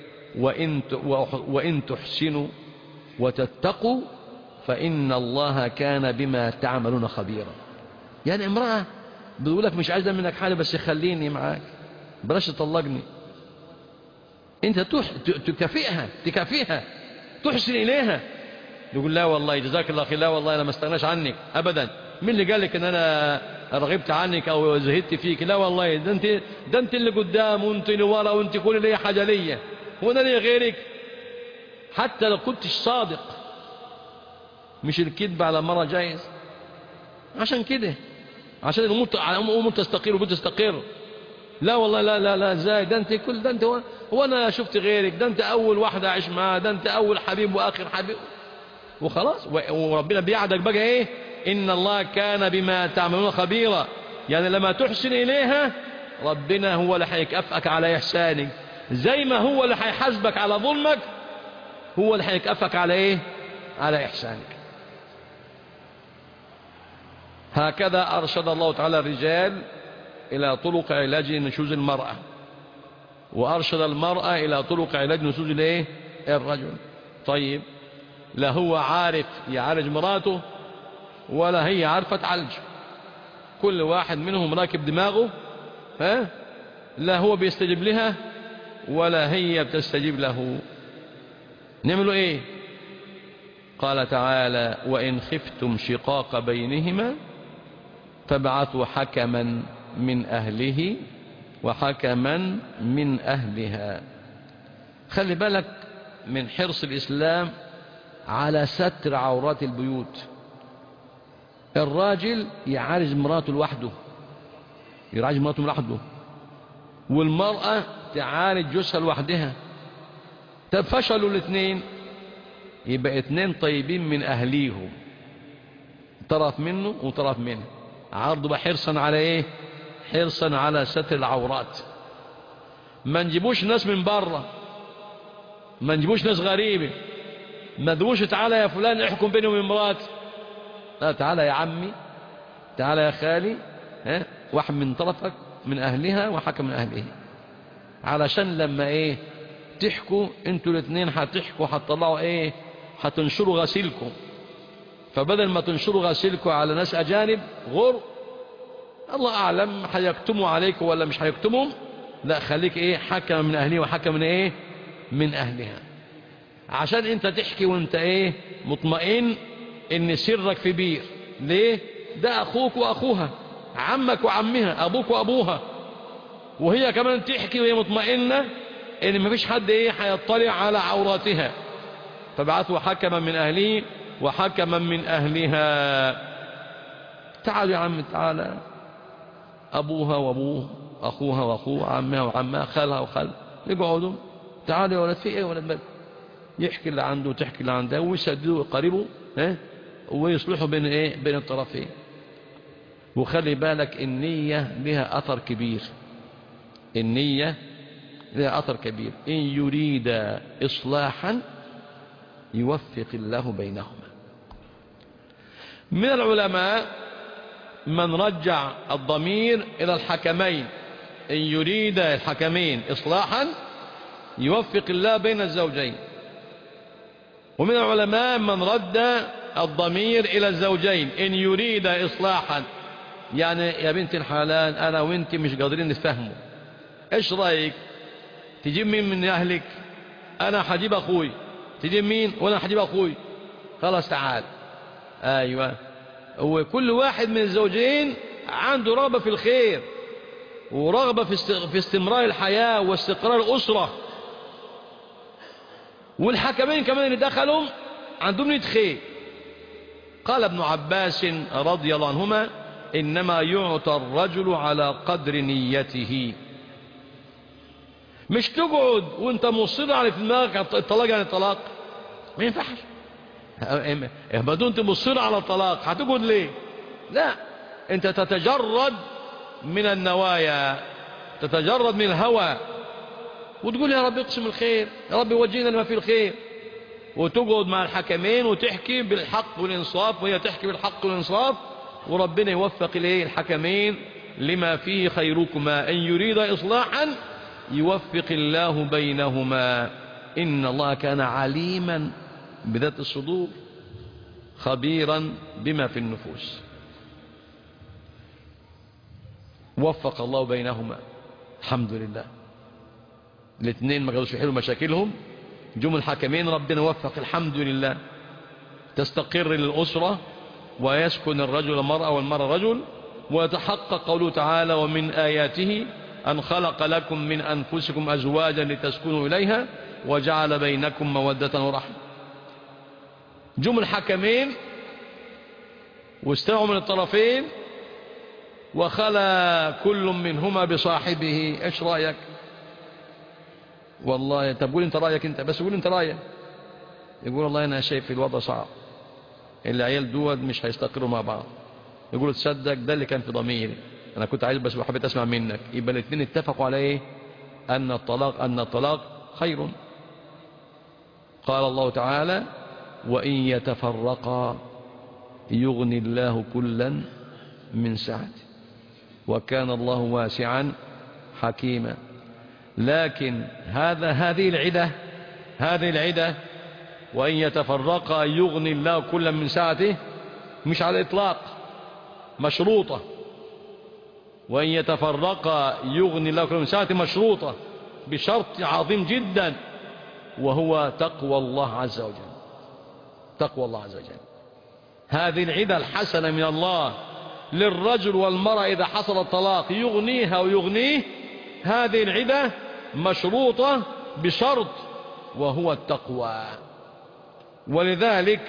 وإن تحسنوا وتتقوا فإن الله كان بما تعملون خبيرا. يعني امرأة بتقولك مش عايزة منك حاجة بس خليني معاك، بلاش تطلقني. انت تكافئها تحسن إليها. يقول لا والله جزاك الله خير، لا والله أنا ما استغناش عنك أبدا، مين اللي قال لك ان أنا رغبت عنك أو زهدت فيك؟ لا والله ده انت اللي قدام وانت اللي ورا وانت كل لي حاجة ليا وانا لي غيرك. حتى لو كنتش صادق، مش الكذب على مرة جائز. عشان كده عشان الأمور تستقر وبتستقر. لا والله لا لا لا ازاي، ده انت كل ده انت هو انا شفت غيرك، ده انت اول واحدة اعيش معاها، ده انت اول حبيب واخر حبيب وخلاص. وربنا بيعدك بقى ايه؟ ان الله كان بما تعملون خبيرا. يعني لما تحسن اليها ربنا هو اللي هيكافئك على احسانك، زي ما هو اللي هيحاسبك على ظلمك هو اللي هيكافئك على ايه؟ على احسانك. هكذا أرشد الله تعالى الرجال إلى طرق علاج نشوز المرأة، وأرشد المرأة إلى طرق علاج نشوز الايه؟ الرجل. طيب لا هو عارف يعالج مراته ولا هي عارفة تعالج. كل واحد منهم راكب دماغه، لا هو بيستجيب لها ولا هي بتستجيب له. نعملوا ايه؟ قال تعالى وإن خفتم شقاق بينهما فابعثوا حكما من أهله وحكما من أهلها. خلي بالك من حرص الإسلام على ستر عورات البيوت. الراجل يعالج مراته لوحده، يعالج مراته لوحده، والمرأة تعالج جوزها لوحدها. طب فشلوا الاثنين، يبقى اثنين طيبين من أهليهم، طرف منه وطرف منه. عرضوا بقى حرصا على ايه؟ حرصا على ستر العورات. ما نجيبوش ناس من بره، ما نجيبوش ناس غريبة، ما تقولوش تعالى يا فلان احكم بيني وبين مراتي. لا، تعالى يا عمي، تعالى يا خالي، واحد من طرفك من أهلها وحكم من أهله، علشان لما ايه تحكوا انتوا الاثنين هتحكوا هتطلعوا ايه؟ هتنشروا غسيلكم. فبدل ما تنشروا غسيلكم على ناس أجانب غر، الله أعلم هيكتموا عليكم ولا مش هيكتموا، لا خليك ايه؟ حكم من أهله وحكم من ايه؟ من أهلها، عشان انت تحكي وانت ايه؟ مطمئن ان سرك في بير. ليه؟ ده أخوك وأخوها، عمك وعمها، أبوك وأبوها، وهي كمان تحكي وهي مطمئنة ان مفيش حد ايه هيطلع على عوراتها. فبعثوا حكما من أهله وحكما من أهلها. تعالوا يا عم، تعالى، أبوها وأبوه، أخوها وأخوه، عمها وعمها، خالها وخال، يقعدوا، تعالوا يا ولد، في ايه ولد؟ يحكي اللي عنده وتحكي اللي عنده ويسددوا ويقربوا ويصلحوا بين ايه؟ بين الطرفين. وخلي بالك النية لها أثر كبير. النية لها أثر كبير. إن يريد إصلاحا يوفق الله بينهما. من العلماء من رجع الضمير إلى الحكمين، إن يريد الحكمين إصلاحا يوفق الله بين الزوجين. ومن العلماء من رد الضمير إلى الزوجين، إن يريد إصلاحا، يعني يا بنت الحلال أنا وإنت مش قادرين نفهمه، إيش رأيك تجيب مين من أهلك؟ أنا هجيب أخوي. تجيب مين؟ وأنا هجيب أخوي. خلاص تعال. أيوة. وكل واحد من الزوجين عنده رغبة في الخير ورغبة في استمرار الحياة واستقرار الأسرة. والحكمين كمان اللي دخلوا عندهم نية خير. قال ابن عباس رضي الله عنهما إنما يعطى الرجل على قدر نيته. مش تقعد وانت مصر على في دماغك الطلاق يعني الطلاق، ما ينفعش. بدون تمصر على الطلاق هتقعد ليه؟ لا، انت تتجرد من النوايا، تتجرد من الهوى، وتقول يا رب اقسم الخير، يا رب وجهنا لما فيه الخير. وتقعد مع الحكمين وتحكي بالحق والإنصاف، وهي تحكي بالحق والإنصاف، وربنا يوفق إليه الحكمين لما فيه خيركما. إن يريد إصلاحا يوفق الله بينهما إن الله كان عليما بذات الصدور خبيرا بما في النفوس. وفق الله بينهما الحمد لله. الاثنين ما قدروش يحلوا مشاكلهم، جم الحكمين ربنا وفق الحمد لله، تستقر الأسرة ويسكن الرجل المرأة والمرأة رجل، ويتحقق قوله تعالى ومن آياته أن خلق لكم من أنفسكم أزواجا لتسكنوا إليها وجعل بينكم مودة ورحمة. جم الحكمين واستمعوا من الطرفين وخلى كل منهما بصاحبه. ايش رأيك؟ والله طب قول انت رأيك انت، بس قول انت رأيك. يقول والله انا شايف الوضع صعب، العيال دول مش هيستقروا مع بعض. يقول تصدق ده اللي كان في ضميري، انا كنت عايز بس وحبيت اسمع منك. يبقى الاثنين اتفقوا على ايه؟ ان الطلاق خير. قال الله تعالى وإن يتفرقا يغني الله كلا من سعته وكان الله واسعا حكيما. لكن هذه العدة وإن يتفرقا يغني الله كلا من سعته مش على الإطلاق، مشروطة. وإن يتفرقا يغني الله كلا من سعته مشروطة بشرط عظيم جدا، وهو تقوى الله عز وجل. تقوى الله عز وجل. هذه العدة الحسنة من الله للرجل والمرأة إذا حصل الطلاق يغنيها ويغنيه، هذه العدة مشروطة بشرط وهو التقوى. ولذلك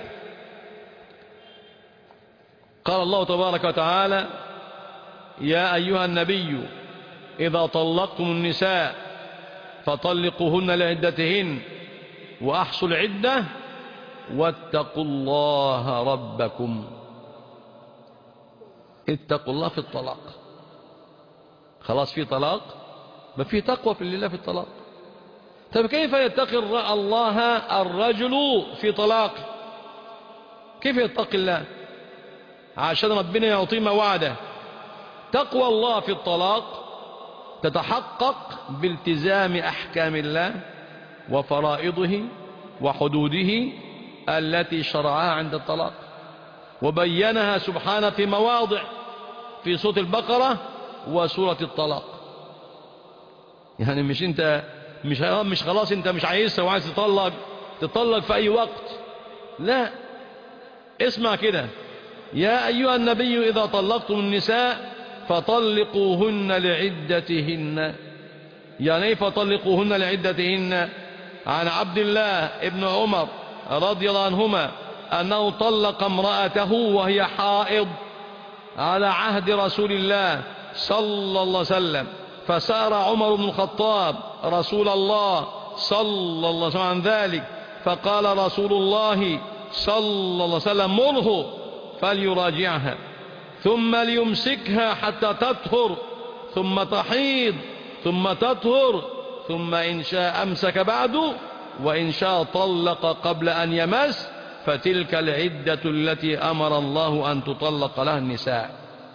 قال الله تبارك وتعالى يا أيها النبي إذا طلقتم النساء فطلقوهن لعدتهن وأحصوا العدة واتقوا الله ربكم. اتقوا الله في الطلاق. خلاص في طلاق، ما في تقوى في الله في الطلاق. طيب كيف يتقي الله الرجل في طلاق؟ كيف يتقي الله عشان ربنا يعطيه ما وعده؟ تقوى الله في الطلاق تتحقق بالتزام أحكام الله وفرائضه وحدوده التي شرعها عند الطلاق، وبينها سبحانه في مواضع في سورة البقرة وسورة الطلاق. يعني مش خلاص انت مش عايزها وعايز تطلق في اي وقت، لا. اسمع كده يا ايها النبي اذا طلقتم النساء فطلقوهن لعدتهن. يعني ايه فطلقوهن لعدتهن؟ عن عبد الله ابن عمر رضي الله عنهما أنه طلق امرأته وهي حائض على عهد رسول الله صلى الله عليه وسلم، فسأل عمر بن الخطاب رسول الله صلى الله عليه وسلم عن ذلك، فقال رسول الله صلى الله عليه وسلم مره فليراجعها ثم ليمسكها حتى تطهر ثم تحيض ثم تطهر، ثم إن شاء أمسك بعده، وإن شاء طلق قبل أن يمس، فتلك العدة التي أمر الله أن تطلق لها النساء.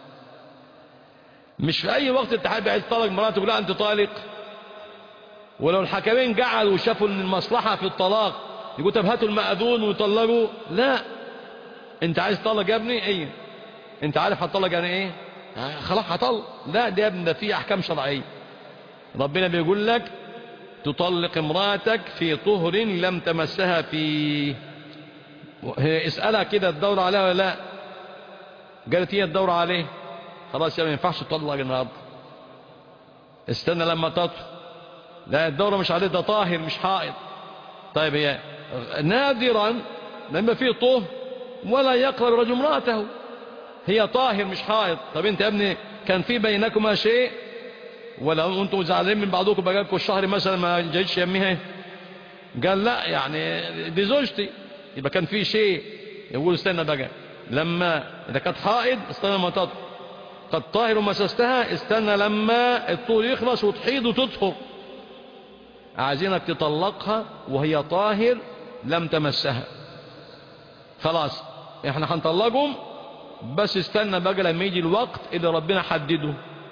مش في أي وقت أنت حابب عايز تطلق مراته لا أنت طالق، ولو الحكمين قعدوا وشافوا ان المصلحة في الطلاق يقول طب هاتوا المأذون ويطلقوا، لا، انت عايز تطلق يا ابني ايه؟ انت عارف هتطلق يعني ايه؟ خلاص هطلق. لا ده يا ابني ده في احكام شرعية. ربنا بيقول لك تطلق امرأتك في طهر لم تمسها فيه. اسألها كده الدورة عليها ولا لا؟ قالت هي الدورة عليه، خلاص يا ما ينفعش تطلق النهارده، استنى لما تطهر. لا الدورة مش عليه، ده طاهر مش حائض. طيب هي نادرا لما فيه طهر ولا يقرب رجل امرأته، هي طاهر مش حائض. طب انت يا ابني كان في بينكما شيء ولا انتم زعلانين من بعضكم بقالكم الشهر مثلا ما جايتش يميها؟ قال لا يعني دي زوجتي، يبقى كان في شيء. يقول استنى بقى لما اذا كانت حائض استنى لما تطهر، قد طاهر ومسستها استنى لما الطهر يخلص وتحيض وتطهر. عايزينك تطلقها وهي طاهر لم تمسها، خلاص احنا هنطلقهم بس استنى بقى لما يجي الوقت اللي ربنا حدده.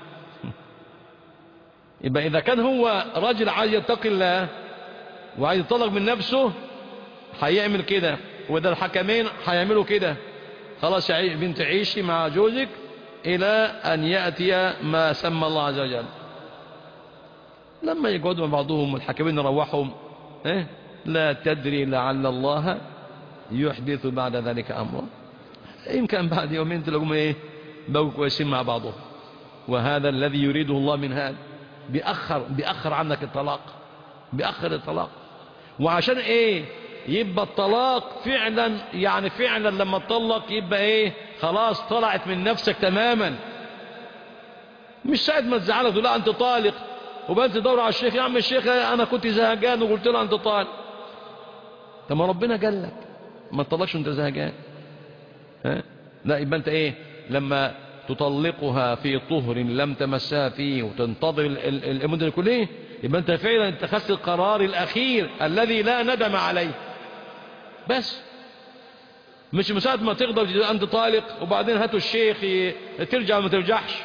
يبقى اذا كان هو راجل عايز يتقي الله وعايز يطلق من نفسه هيعمل كده، وده الحكمين هيعملوا كده. خلاص يا بنت عيشي مع جوزك الى ان يأتي ما سمى الله عز وجل. لما يقعدوا مع بعضهم الحكمين يروحهم لا تدري لعل الله يحدث بعد ذلك امرا، يمكن بعد يومين تلاقوا بقوا كويسين مع بعضهم. وهذا الذي يريده الله من هذا، بيأخر عنك الطلاق، بيأخر الطلاق. وعشان يبقى الطلاق فعلا، يعني فعلا لما تطلق يبقى خلاص طلعت من نفسك تماما. مش ساعة ما تزعلك تقول لا انت طالق وبقى انت تدور على الشيخ، يا عم الشيخ انا كنت زهقان وقلت له انت طالق. طب ما ربنا قال لك ما تطلقش وانت زهقان. لا يبقى انت لما تطلقها في طهر لم تمسها فيه وتنتظر المدة كلها، يبقى انت فعلا اتخذت القرار الاخير الذي لا ندم عليه. بس مش مساعد ما تقدر انت طالق وبعدين هاتوا الشيخ ترجع ما ترجعش.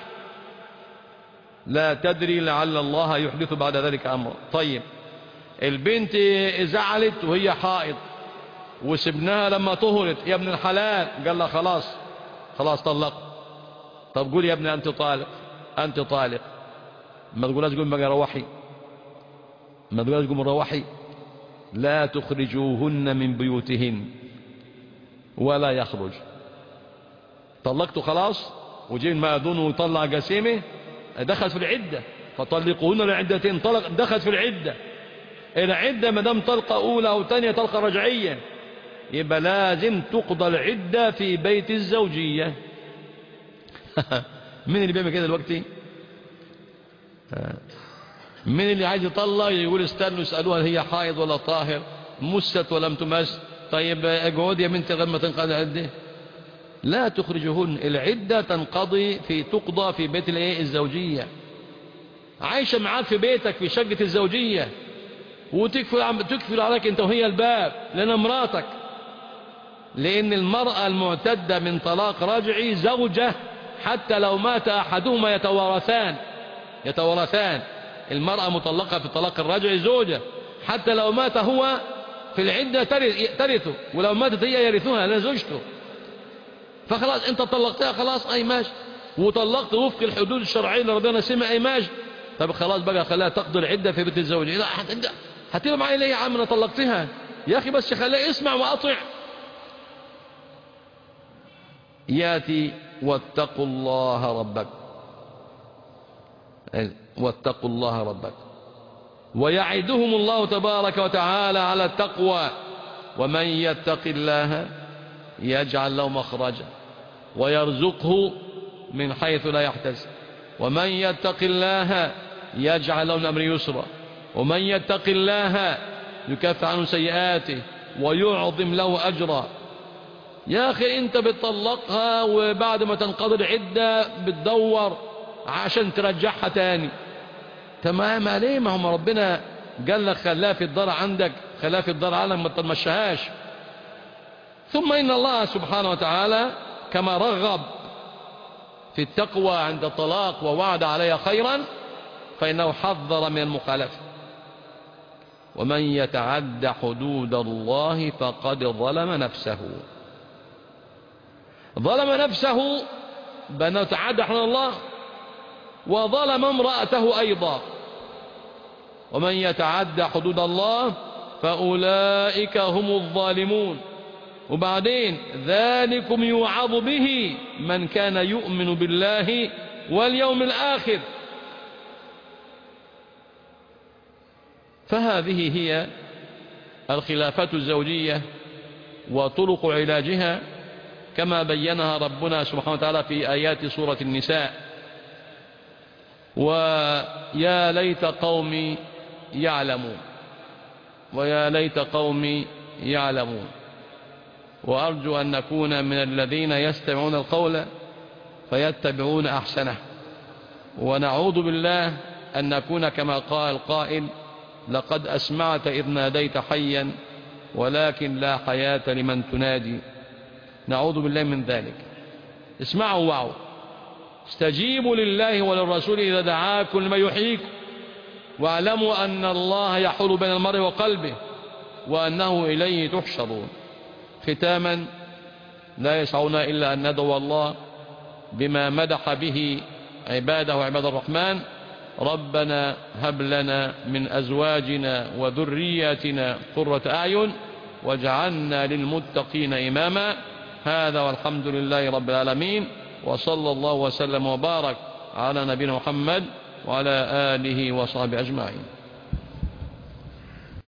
لا تدري لعل الله يحدث بعد ذلك امرا. طيب البنت زعلت وهي حائض وسبناها لما طهرت، يا ابن الحلال قال لها خلاص طلق. طب قول يا ابني انت طالق، ما تقولهاش قول بقى روحي، ما تقولهاش قول روحي. لا تخرجوهن من بيوتهن ولا يخرج. طلقته خلاص وجي المأذون ويطلع جسيمه، دخل في العدة، فطلقوهن لعدتين، دخل في العدة ما دام طلقة أولى أو ثانية طلقة رجعية، يبقى لازم تقضى العدة في بيت الزوجية. مين اللي بيعمل كده دلوقتي؟ مين اللي عايز يطلق يقول استنوا اسألوها هي حائض ولا طاهر، مست ولم تمس؟ طيب اقعد يا بنت لما تنقضي العدة. لا تخرجهن، العدة تقضى في بيت الزوجية. عايشة معاك في بيتك في شقة الزوجية وتكفل عليك انت وهي الباب لأنها مراتك. لأن المرأة المعتدة من طلاق رجعي زوجة، حتى لو مات أحدهما يتوارثان. المرأة مطلقة في الطلاق الرجعي زوجة، حتى لو مات هو في العدة ترثه، ولو ماتت هي يرثها لأنها زوجته. فخلاص انت طلقتها خلاص ماشي، وطلقت وفق الحدود الشرعية اللي ربنا سمع ماشي. طب خلاص بقى خلاها تقضي العدة في بيت الزوجية. لا هتبقى معايا ليه يا عم انا طلقتها يا اخي، بس خليها اسمع واطع. ياتي واتقوا الله ربك ويعدهم الله تبارك وتعالى على التقوى. ومن يتق الله يجعل له مخرجا ويرزقه من حيث لا يحتسب. ومن يتق الله يجعل له من أمره يسرا. ومن يتق الله يكفر عنه سيئاته ويعظم له أجرا. يا أخي أنت بتطلقها وبعد ما تنقضي العدة بتدور عشان ترجعها تاني. تمام عليه، ما هم ربنا قال لك خلاها في الدار عندك، خلاها في الدار عندك ما تمشيهاش. ثم إن الله سبحانه وتعالى كما رغب في التقوى عند الطلاق ووعد عليها خيرا، فإنه حذر من المخالفة. ومن يتعد حدود الله فقد ظلم نفسه. ظلم نفسه بأنه تعدى حدود الله، وظلم امرأته أيضا. ومن يتعد حدود الله فأولئك هم الظالمون. وبعدين ذلكم يوعظ به من كان يؤمن بالله واليوم الآخر. فهذه هي الخلافات الزوجية وطرق علاجها كما بينها ربنا سبحانه وتعالى في آيات سورة النساء. ويا ليت قومي يعلمون، ويا ليت قومي يعلمون. وأرجو أن نكون من الذين يستمعون القول فيتبعون أحسنه، ونعوذ بالله أن نكون كما قال القائل: لقد أسمعت إذ ناديت حيا ولكن لا حياة لمن تنادي. نعوذ بالله من ذلك. اسمعوا وعوا، استجيبوا لله وللرسول إذا دعاكم لما يحييكم، واعلموا أن الله يحول بين المرء وقلبه وأنه إليه تحشرون. ختاما، لا يسعنا إلا أن ندعو الله بما مدح به عباده وعباد الرحمن: ربنا هب لنا من أزواجنا وذرياتنا قرة أعين واجعلنا للمتقين إماما. هذا والحمد لله رب العالمين، وصلى الله وسلم وبارك على نبينا محمد وعلى آله وصحبه أجمعين.